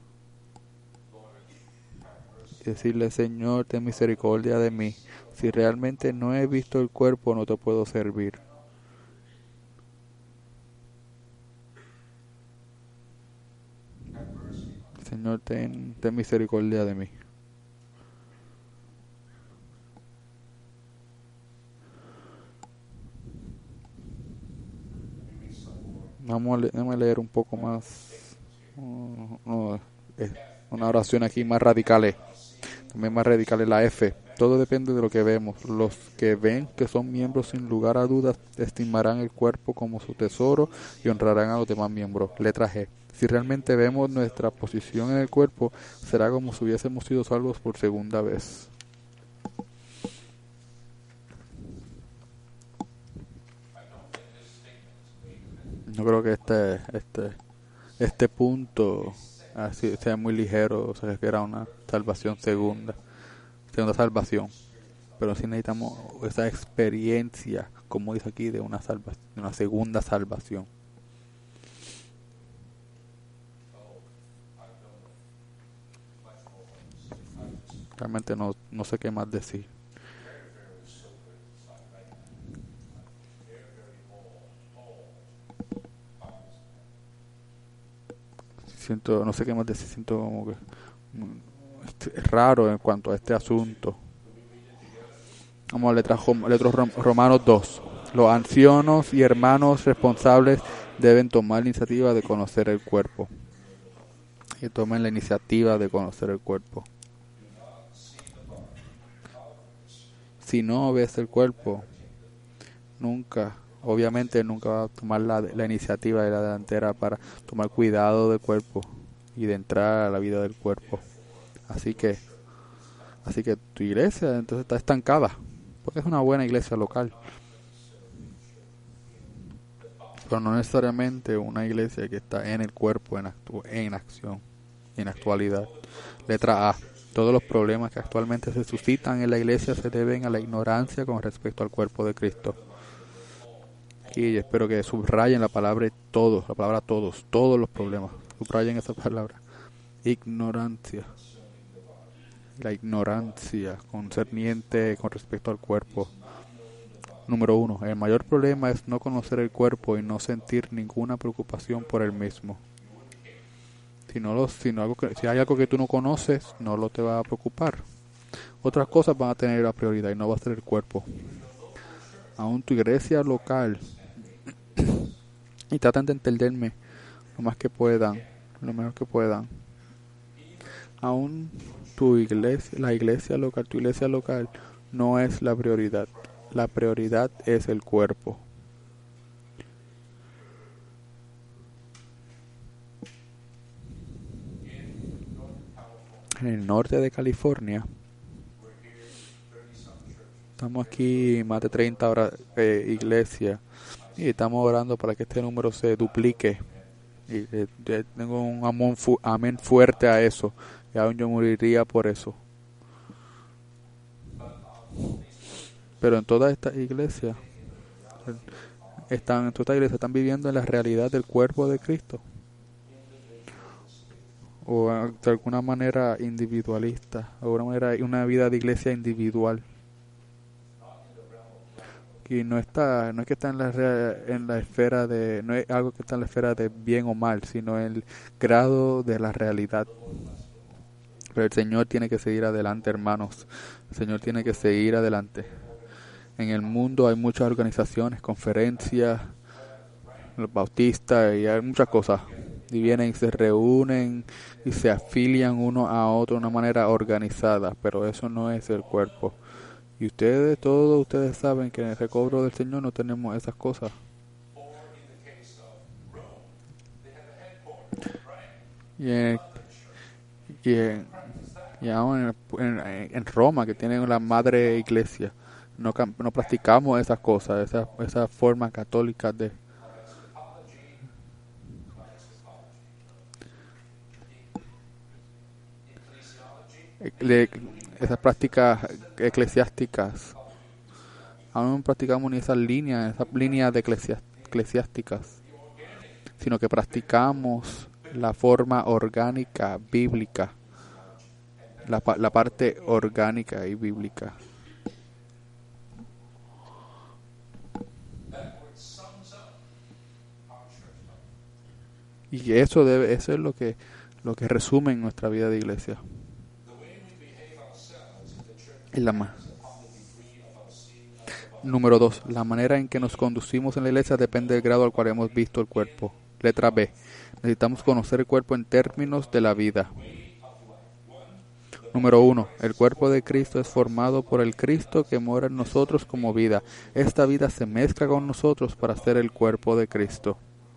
B: decirle, Señor, ten misericordia de mí, si realmente no he visto el cuerpo no te puedo servir. Señor, ten misericordia de mí. Vamos a leer un poco más. Una oración aquí más radical. También más radical es la F. Todo depende de lo que vemos. Los que ven que son miembros sin lugar a dudas estimarán el cuerpo como su tesoro y honrarán a los demás miembros. Letra G. Si realmente vemos nuestra posición en el cuerpo, será como si hubiésemos sido salvos por segunda vez. No creo que este punto así sea muy ligero, se refiere a una salvación segunda salvación, pero sí necesitamos esa experiencia como dice aquí, de una segunda salvación. Realmente no sé qué más decir. No sé qué más decir, siento como que es raro en cuanto a este asunto. Vamos a letras Romanos 2. Los ancianos y hermanos responsables deben tomar la iniciativa de conocer el cuerpo. Que tomen la iniciativa de conocer el cuerpo. Si no ves el cuerpo, obviamente nunca va a tomar la iniciativa de la delantera para tomar cuidado del cuerpo y de entrar a la vida del cuerpo. Así que tu iglesia entonces está estancada, porque es una buena iglesia local, pero no necesariamente una iglesia que está en el cuerpo en acción, en actualidad. Letra A. Todos los problemas que actualmente se suscitan en la iglesia se deben a la ignorancia con respecto al cuerpo de Cristo. Y espero que subrayen la palabra todos, todos los problemas. Subrayen esa palabra. Ignorancia. La ignorancia concerniente con respecto al cuerpo. Número 1. El mayor problema es no conocer el cuerpo y no sentir ninguna preocupación por el mismo. Si hay algo que tú no conoces, no lo te va a preocupar. Otras cosas van a tener la prioridad y no va a ser el cuerpo. Aún tu iglesia local, y tratan de entenderme lo mejor que puedan. Aún tu iglesia local no es la prioridad. La prioridad es el cuerpo. En el norte de California, estamos aquí más de 30 iglesias y estamos orando para que este número se duplique. Y tengo un amén fuerte a eso. Y aún yo moriría por eso. Pero en todas estas iglesias están viviendo en la realidad del cuerpo de Cristo. O de alguna manera individualista, o una vida de iglesia individual. Y no es que está en la esfera de, no es algo que está en la esfera de bien o mal, sino el grado de la realidad. Pero el Señor tiene que seguir adelante, hermanos. El Señor tiene que seguir adelante. En el mundo hay muchas organizaciones, conferencias, los bautistas, y hay muchas cosas. Y vienen y se reúnen y se afilian uno a otro de una manera organizada, pero eso no es el cuerpo. Y todos ustedes saben que en el recobro del Señor no tenemos esas cosas. Y aún en Roma, que tienen la madre iglesia, no practicamos esas cosas, esas formas católicas de esas prácticas eclesiásticas. Aún no practicamos ni esas líneas de eclesiásticas, sino que practicamos la forma orgánica bíblica, la parte orgánica y bíblica. Y eso es lo que resume en nuestra vida de iglesia. Número 2. La manera en que nos conducimos en la iglesia depende del grado al cual hemos visto el cuerpo. Letra B. Necesitamos conocer el cuerpo en términos de la vida. Número 1. El cuerpo de Cristo es formado por el Cristo que mora en nosotros como vida. Esta vida se mezcla con nosotros para ser el cuerpo de Cristo.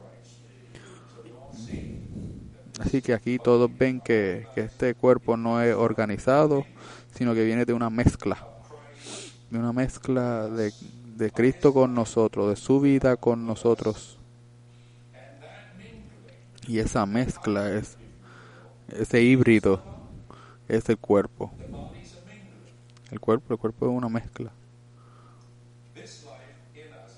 B: Así que aquí todos ven que este cuerpo no es organizado, sino que viene de una mezcla. De una mezcla de Cristo con nosotros, de su vida con nosotros. Y esa mezcla, ese híbrido, es el cuerpo. El cuerpo es una mezcla.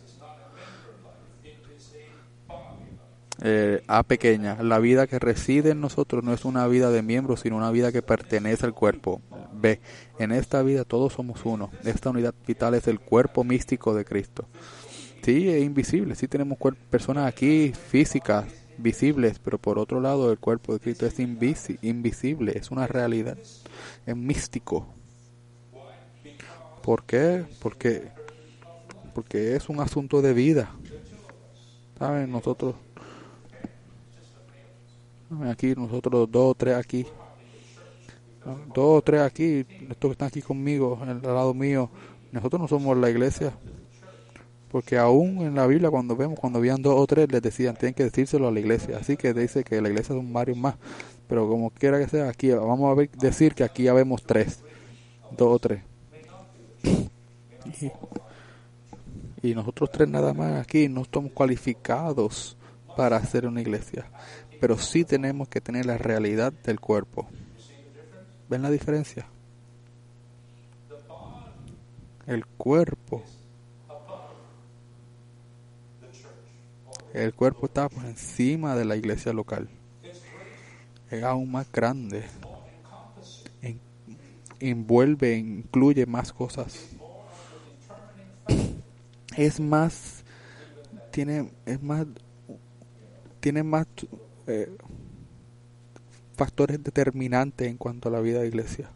B: A pequeña. La vida que reside en nosotros no es una vida de miembros, sino una vida que pertenece al cuerpo. B. En esta vida todos somos uno. Esta unidad vital es el cuerpo místico de Cristo. Sí, es invisible. Sí tenemos personas aquí físicas, visibles, pero por otro lado el cuerpo de Cristo es invisible. Es una realidad. Es místico. ¿Por qué? Porque es un asunto de vida. ¿Saben? Nosotros dos o tres aquí, estos que están aquí conmigo, al lado mío, nosotros no somos la iglesia, porque aún en la Biblia cuando habían dos o tres les decían, tienen que decírselo a la iglesia, así que dice que la iglesia son varios más, pero como quiera que sea, aquí vamos a decir que aquí ya vemos dos o tres, y nosotros tres nada más aquí no estamos cualificados para hacer una iglesia, pero sí tenemos que tener la realidad del cuerpo. ¿Ven la diferencia? El cuerpo está por encima de la iglesia local. Es aún más grande. Incluye más cosas. Tiene más factores determinantes en cuanto a la vida de iglesia.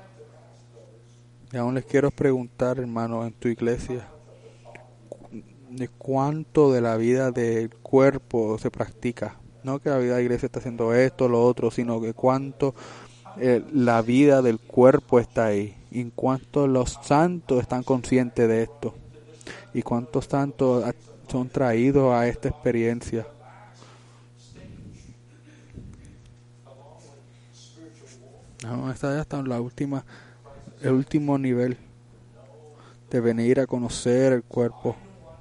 B: Y aún les quiero preguntar, hermano, en tu iglesia, ¿de cuánto de la vida del cuerpo se practica? No que la vida de la iglesia está haciendo esto, lo otro, sino que cuánto la vida del cuerpo está ahí. Y en cuánto los santos están conscientes de esto. Y cuántos santos son traídos a esta experiencia. No, esta ya está en el último nivel de venir a conocer el cuerpo.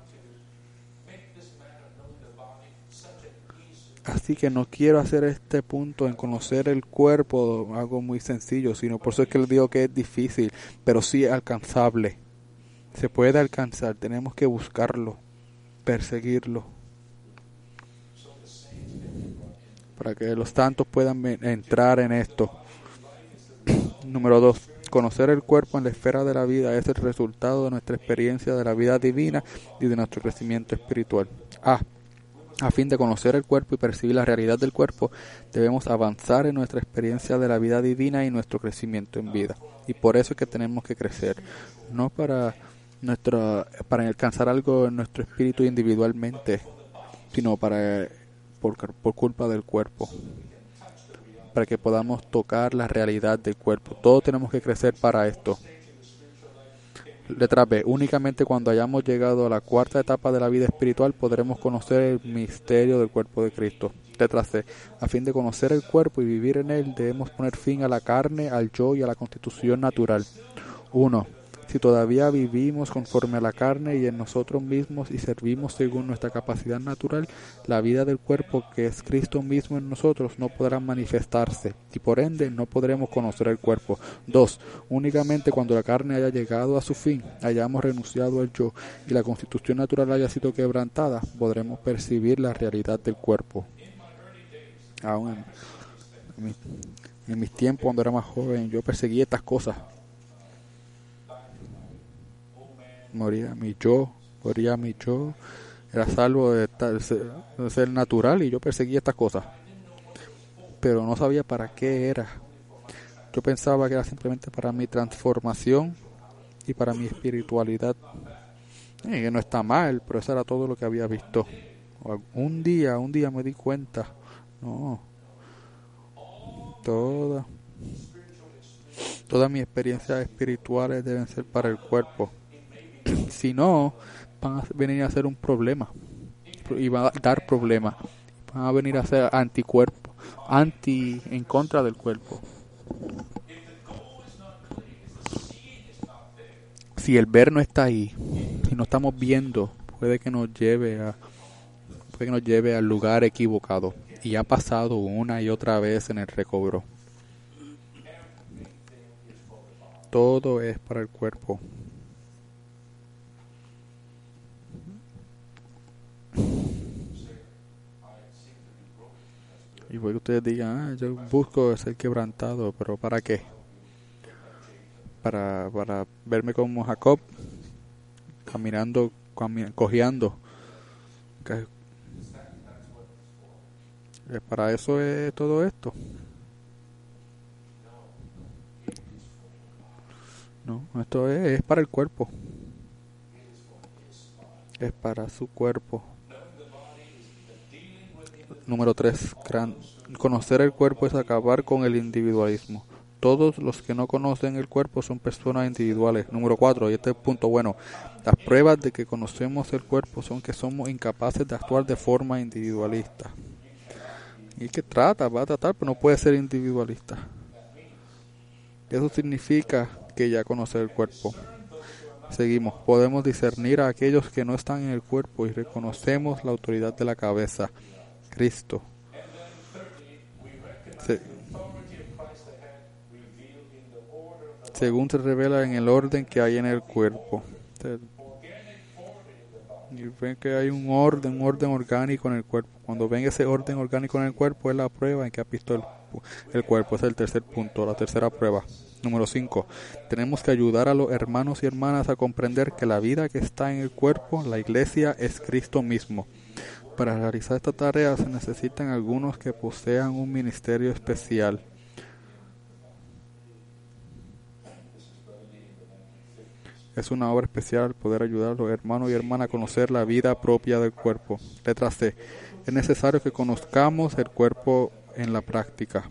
B: Así que no quiero hacer este punto en conocer el cuerpo algo muy sencillo, sino por eso es que les digo que es difícil, pero sí alcanzable. Se puede alcanzar, tenemos que buscarlo, perseguirlo, para que los santos puedan entrar en esto. Número 2. Conocer el cuerpo en la esfera de la vida es el resultado de nuestra experiencia de la vida divina y de nuestro crecimiento espiritual. A fin de conocer el cuerpo y percibir la realidad del cuerpo, debemos avanzar en nuestra experiencia de la vida divina y nuestro crecimiento en vida. Y por eso es que tenemos que crecer, no para alcanzar algo en nuestro espíritu individualmente, sino por culpa del cuerpo, para que podamos tocar la realidad del cuerpo. Todos tenemos que crecer para esto. Letra B. Únicamente cuando hayamos llegado a la cuarta etapa de la vida espiritual podremos conocer el misterio del cuerpo de Cristo. Letra C. A fin de conocer el cuerpo y vivir en él, debemos poner fin a la carne, al yo y a la constitución natural. 1. Si todavía vivimos conforme a la carne y en nosotros mismos y servimos según nuestra capacidad natural, la vida del cuerpo que es Cristo mismo en nosotros no podrá manifestarse y por ende no podremos conocer el cuerpo. 2. Únicamente cuando la carne haya llegado a su fin, hayamos renunciado al yo y la constitución natural haya sido quebrantada, podremos percibir la realidad del cuerpo. Aún en mis tiempos cuando era más joven yo perseguía estas cosas. Moría mi yo, era salvo de ser natural y yo perseguía estas cosas, pero no sabía para qué era. Yo pensaba que era simplemente para mi transformación y para mi espiritualidad, que no está mal, pero eso era todo lo que había visto. Un día me di cuenta, no, todas mis experiencias espirituales deben ser para el cuerpo. Si no, van a venir a ser un problema y van a dar problemas. Van a venir a ser anticuerpo, en contra del cuerpo. Si el ver no está ahí, si no estamos viendo, puede que nos lleve al lugar equivocado. Y ha pasado una y otra vez en el recobro. Todo es para el cuerpo. Y puede que ustedes digan, yo busco ser quebrantado, pero ¿para qué? Para verme como Jacob, caminando, cojeando. Que- Para eso es todo esto. No, esto es para el cuerpo. Es para su cuerpo. Número 3. Conocer el cuerpo es acabar con el individualismo. Todos los que no conocen el cuerpo son personas individuales. Número 4, y este es el punto bueno. Las pruebas de que conocemos el cuerpo son que somos incapaces de actuar de forma individualista. Y que va a tratar, pero no puede ser individualista. Eso significa que ya conoce el cuerpo. Seguimos. Podemos discernir a aquellos que no están en el cuerpo y reconocemos la autoridad de la cabeza, Cristo. Según se revela en el orden que hay en el cuerpo. Y ven que hay un orden orgánico en el cuerpo. Cuando ven ese orden orgánico en el cuerpo es la prueba en que ha visto el cuerpo. Ese es el tercer punto, la tercera prueba. Número 5. Tenemos que ayudar a los hermanos y hermanas a comprender que la vida que está en el cuerpo, la iglesia, es Cristo mismo. Para realizar esta tarea se necesitan algunos que posean un ministerio especial. Es una obra especial poder ayudar a los hermanos y hermanas a conocer la vida propia del cuerpo. Letra C. Es necesario que conozcamos el cuerpo en la práctica.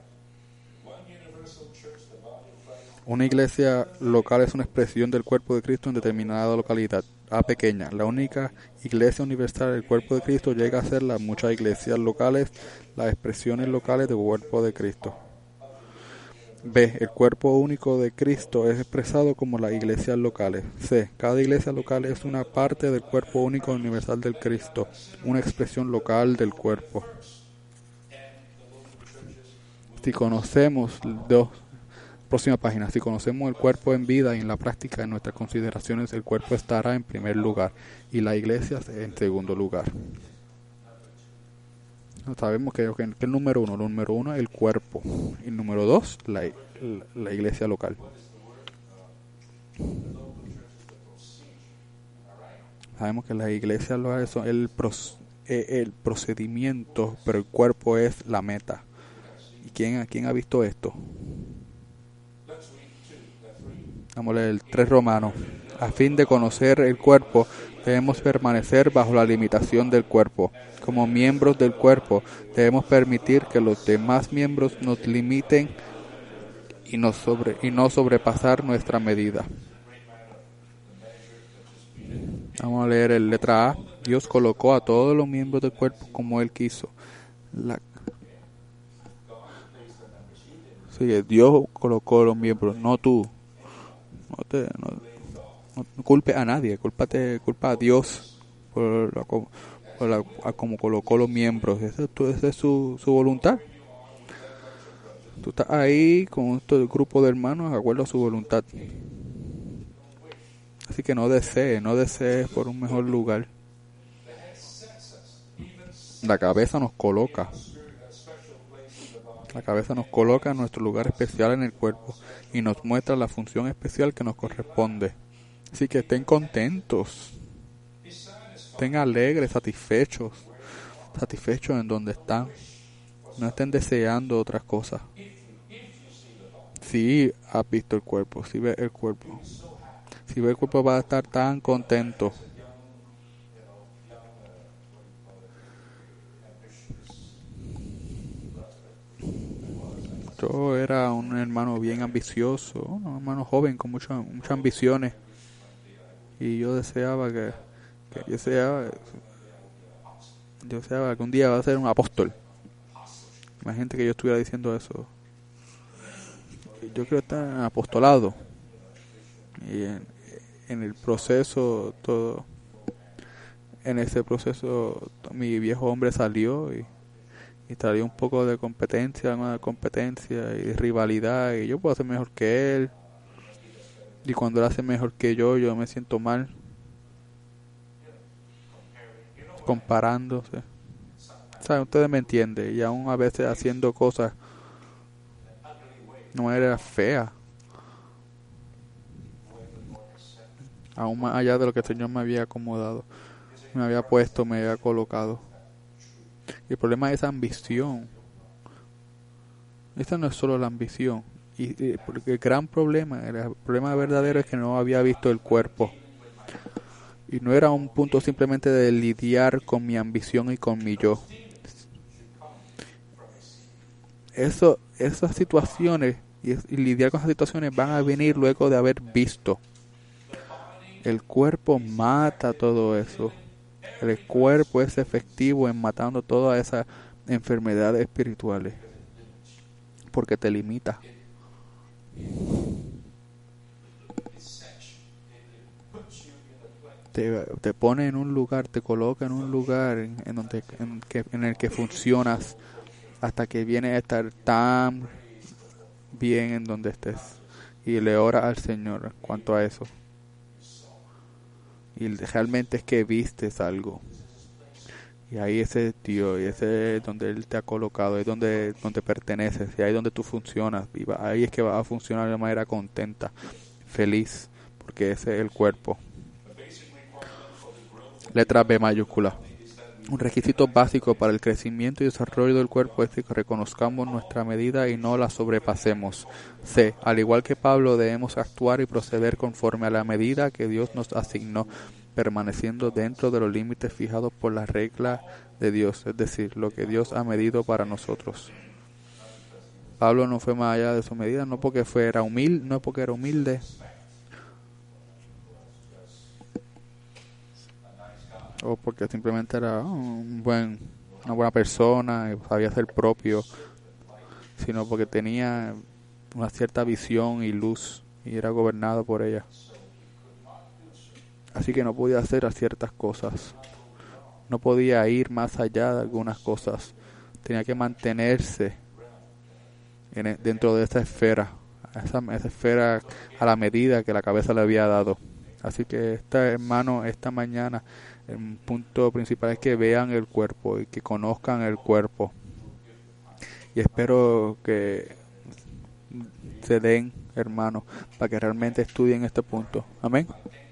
B: Una iglesia local es una expresión del cuerpo de Cristo en determinada localidad. A pequeña. La única iglesia universal del cuerpo de Cristo llega a ser las muchas iglesias locales, las expresiones locales del cuerpo de Cristo. B. El cuerpo único de Cristo es expresado como las iglesias locales. C. Cada iglesia local es una parte del cuerpo único universal del Cristo, una expresión local del cuerpo. Si conocemos próxima página. Si conocemos el cuerpo en vida y en la práctica de nuestras consideraciones, el cuerpo estará en primer lugar y la iglesia en segundo lugar. Sabemos que el número uno, el cuerpo. Y el número 2, la iglesia local. Sabemos que las iglesias locales son el procedimiento, pero el cuerpo es la meta. ¿Y quién ha visto esto? Vamos a leer el 3 Romanos. A fin de conocer el cuerpo, debemos permanecer bajo la limitación del cuerpo. Como miembros del cuerpo, debemos permitir que los demás miembros nos limiten y no sobrepasar nuestra medida. Vamos a leer el letra A. Dios colocó a todos los miembros del cuerpo como Él quiso. Dios colocó los miembros, no tú. No culpe a nadie, culpa a Dios a como colocó los miembros. Esa es su voluntad. Tú estás ahí con todo el grupo de hermanos de acuerdo a su voluntad. Así que no desees por un mejor lugar. La cabeza nos coloca en nuestro lugar especial en el cuerpo y nos muestra la función especial que nos corresponde. Así que estén contentos, estén alegres, satisfechos en donde están. No estén deseando otras cosas. Si has visto el cuerpo, si ves el cuerpo, vas a estar tan contento. Yo era un hermano bien ambicioso, un hermano joven con muchas ambiciones. Y yo deseaba que un día va a ser un apóstol. Imagínate que yo estuviera diciendo eso. Yo quiero estar en apostolado. Y en el proceso, en ese proceso, mi viejo hombre salió y salió un poco de competencia y rivalidad. Y yo puedo hacer mejor que él. Y cuando él hace mejor que yo me siento mal. Comparándose. ¿saben? Ustedes me entienden, y aún a veces haciendo cosas no era fea, aún más allá de lo que el Señor me había acomodado, me había puesto, me había colocado. Y el problema es ambición. Esta no es solo la ambición, porque el gran problema, el problema verdadero es que no había visto el cuerpo. Y no era un punto simplemente de lidiar con mi ambición y con mi yo. Esas situaciones y lidiar con esas situaciones van a venir luego de haber visto. El cuerpo mata todo eso. El cuerpo es efectivo en matando todas esas enfermedades espirituales. Porque te limita. Te pone en un lugar, te coloca en un lugar en el que funcionas hasta que vienes a estar tan bien en donde estés. Y le oras al Señor en cuanto a eso. Y realmente es que vistes algo. Y ahí ese es Dios, y ese es donde Él te ha colocado, es donde perteneces, y ahí es donde tú funcionas. Ahí es que vas a funcionar de manera contenta, feliz, porque ese es el cuerpo. Letra B mayúscula. Un requisito básico para el crecimiento y desarrollo del cuerpo es que reconozcamos nuestra medida y no la sobrepasemos. C. Al igual que Pablo, debemos actuar y proceder conforme a la medida que Dios nos asignó, permaneciendo dentro de los límites fijados por las reglas de Dios, es decir, lo que Dios ha medido para nosotros. Pablo no fue más allá de su medida, no porque era humilde, o porque simplemente era una buena persona y sabía ser propio, sino porque tenía una cierta visión y luz y era gobernado por ella. Así que no podía hacer ciertas cosas, no podía ir más allá de algunas cosas, tenía que mantenerse dentro de esa esfera, esa esfera a la medida que la cabeza le había dado. Así que hermano, esta mañana el punto principal es que vean el cuerpo y que conozcan el cuerpo. Y espero que se den, hermano, para que realmente estudien este punto. Amén.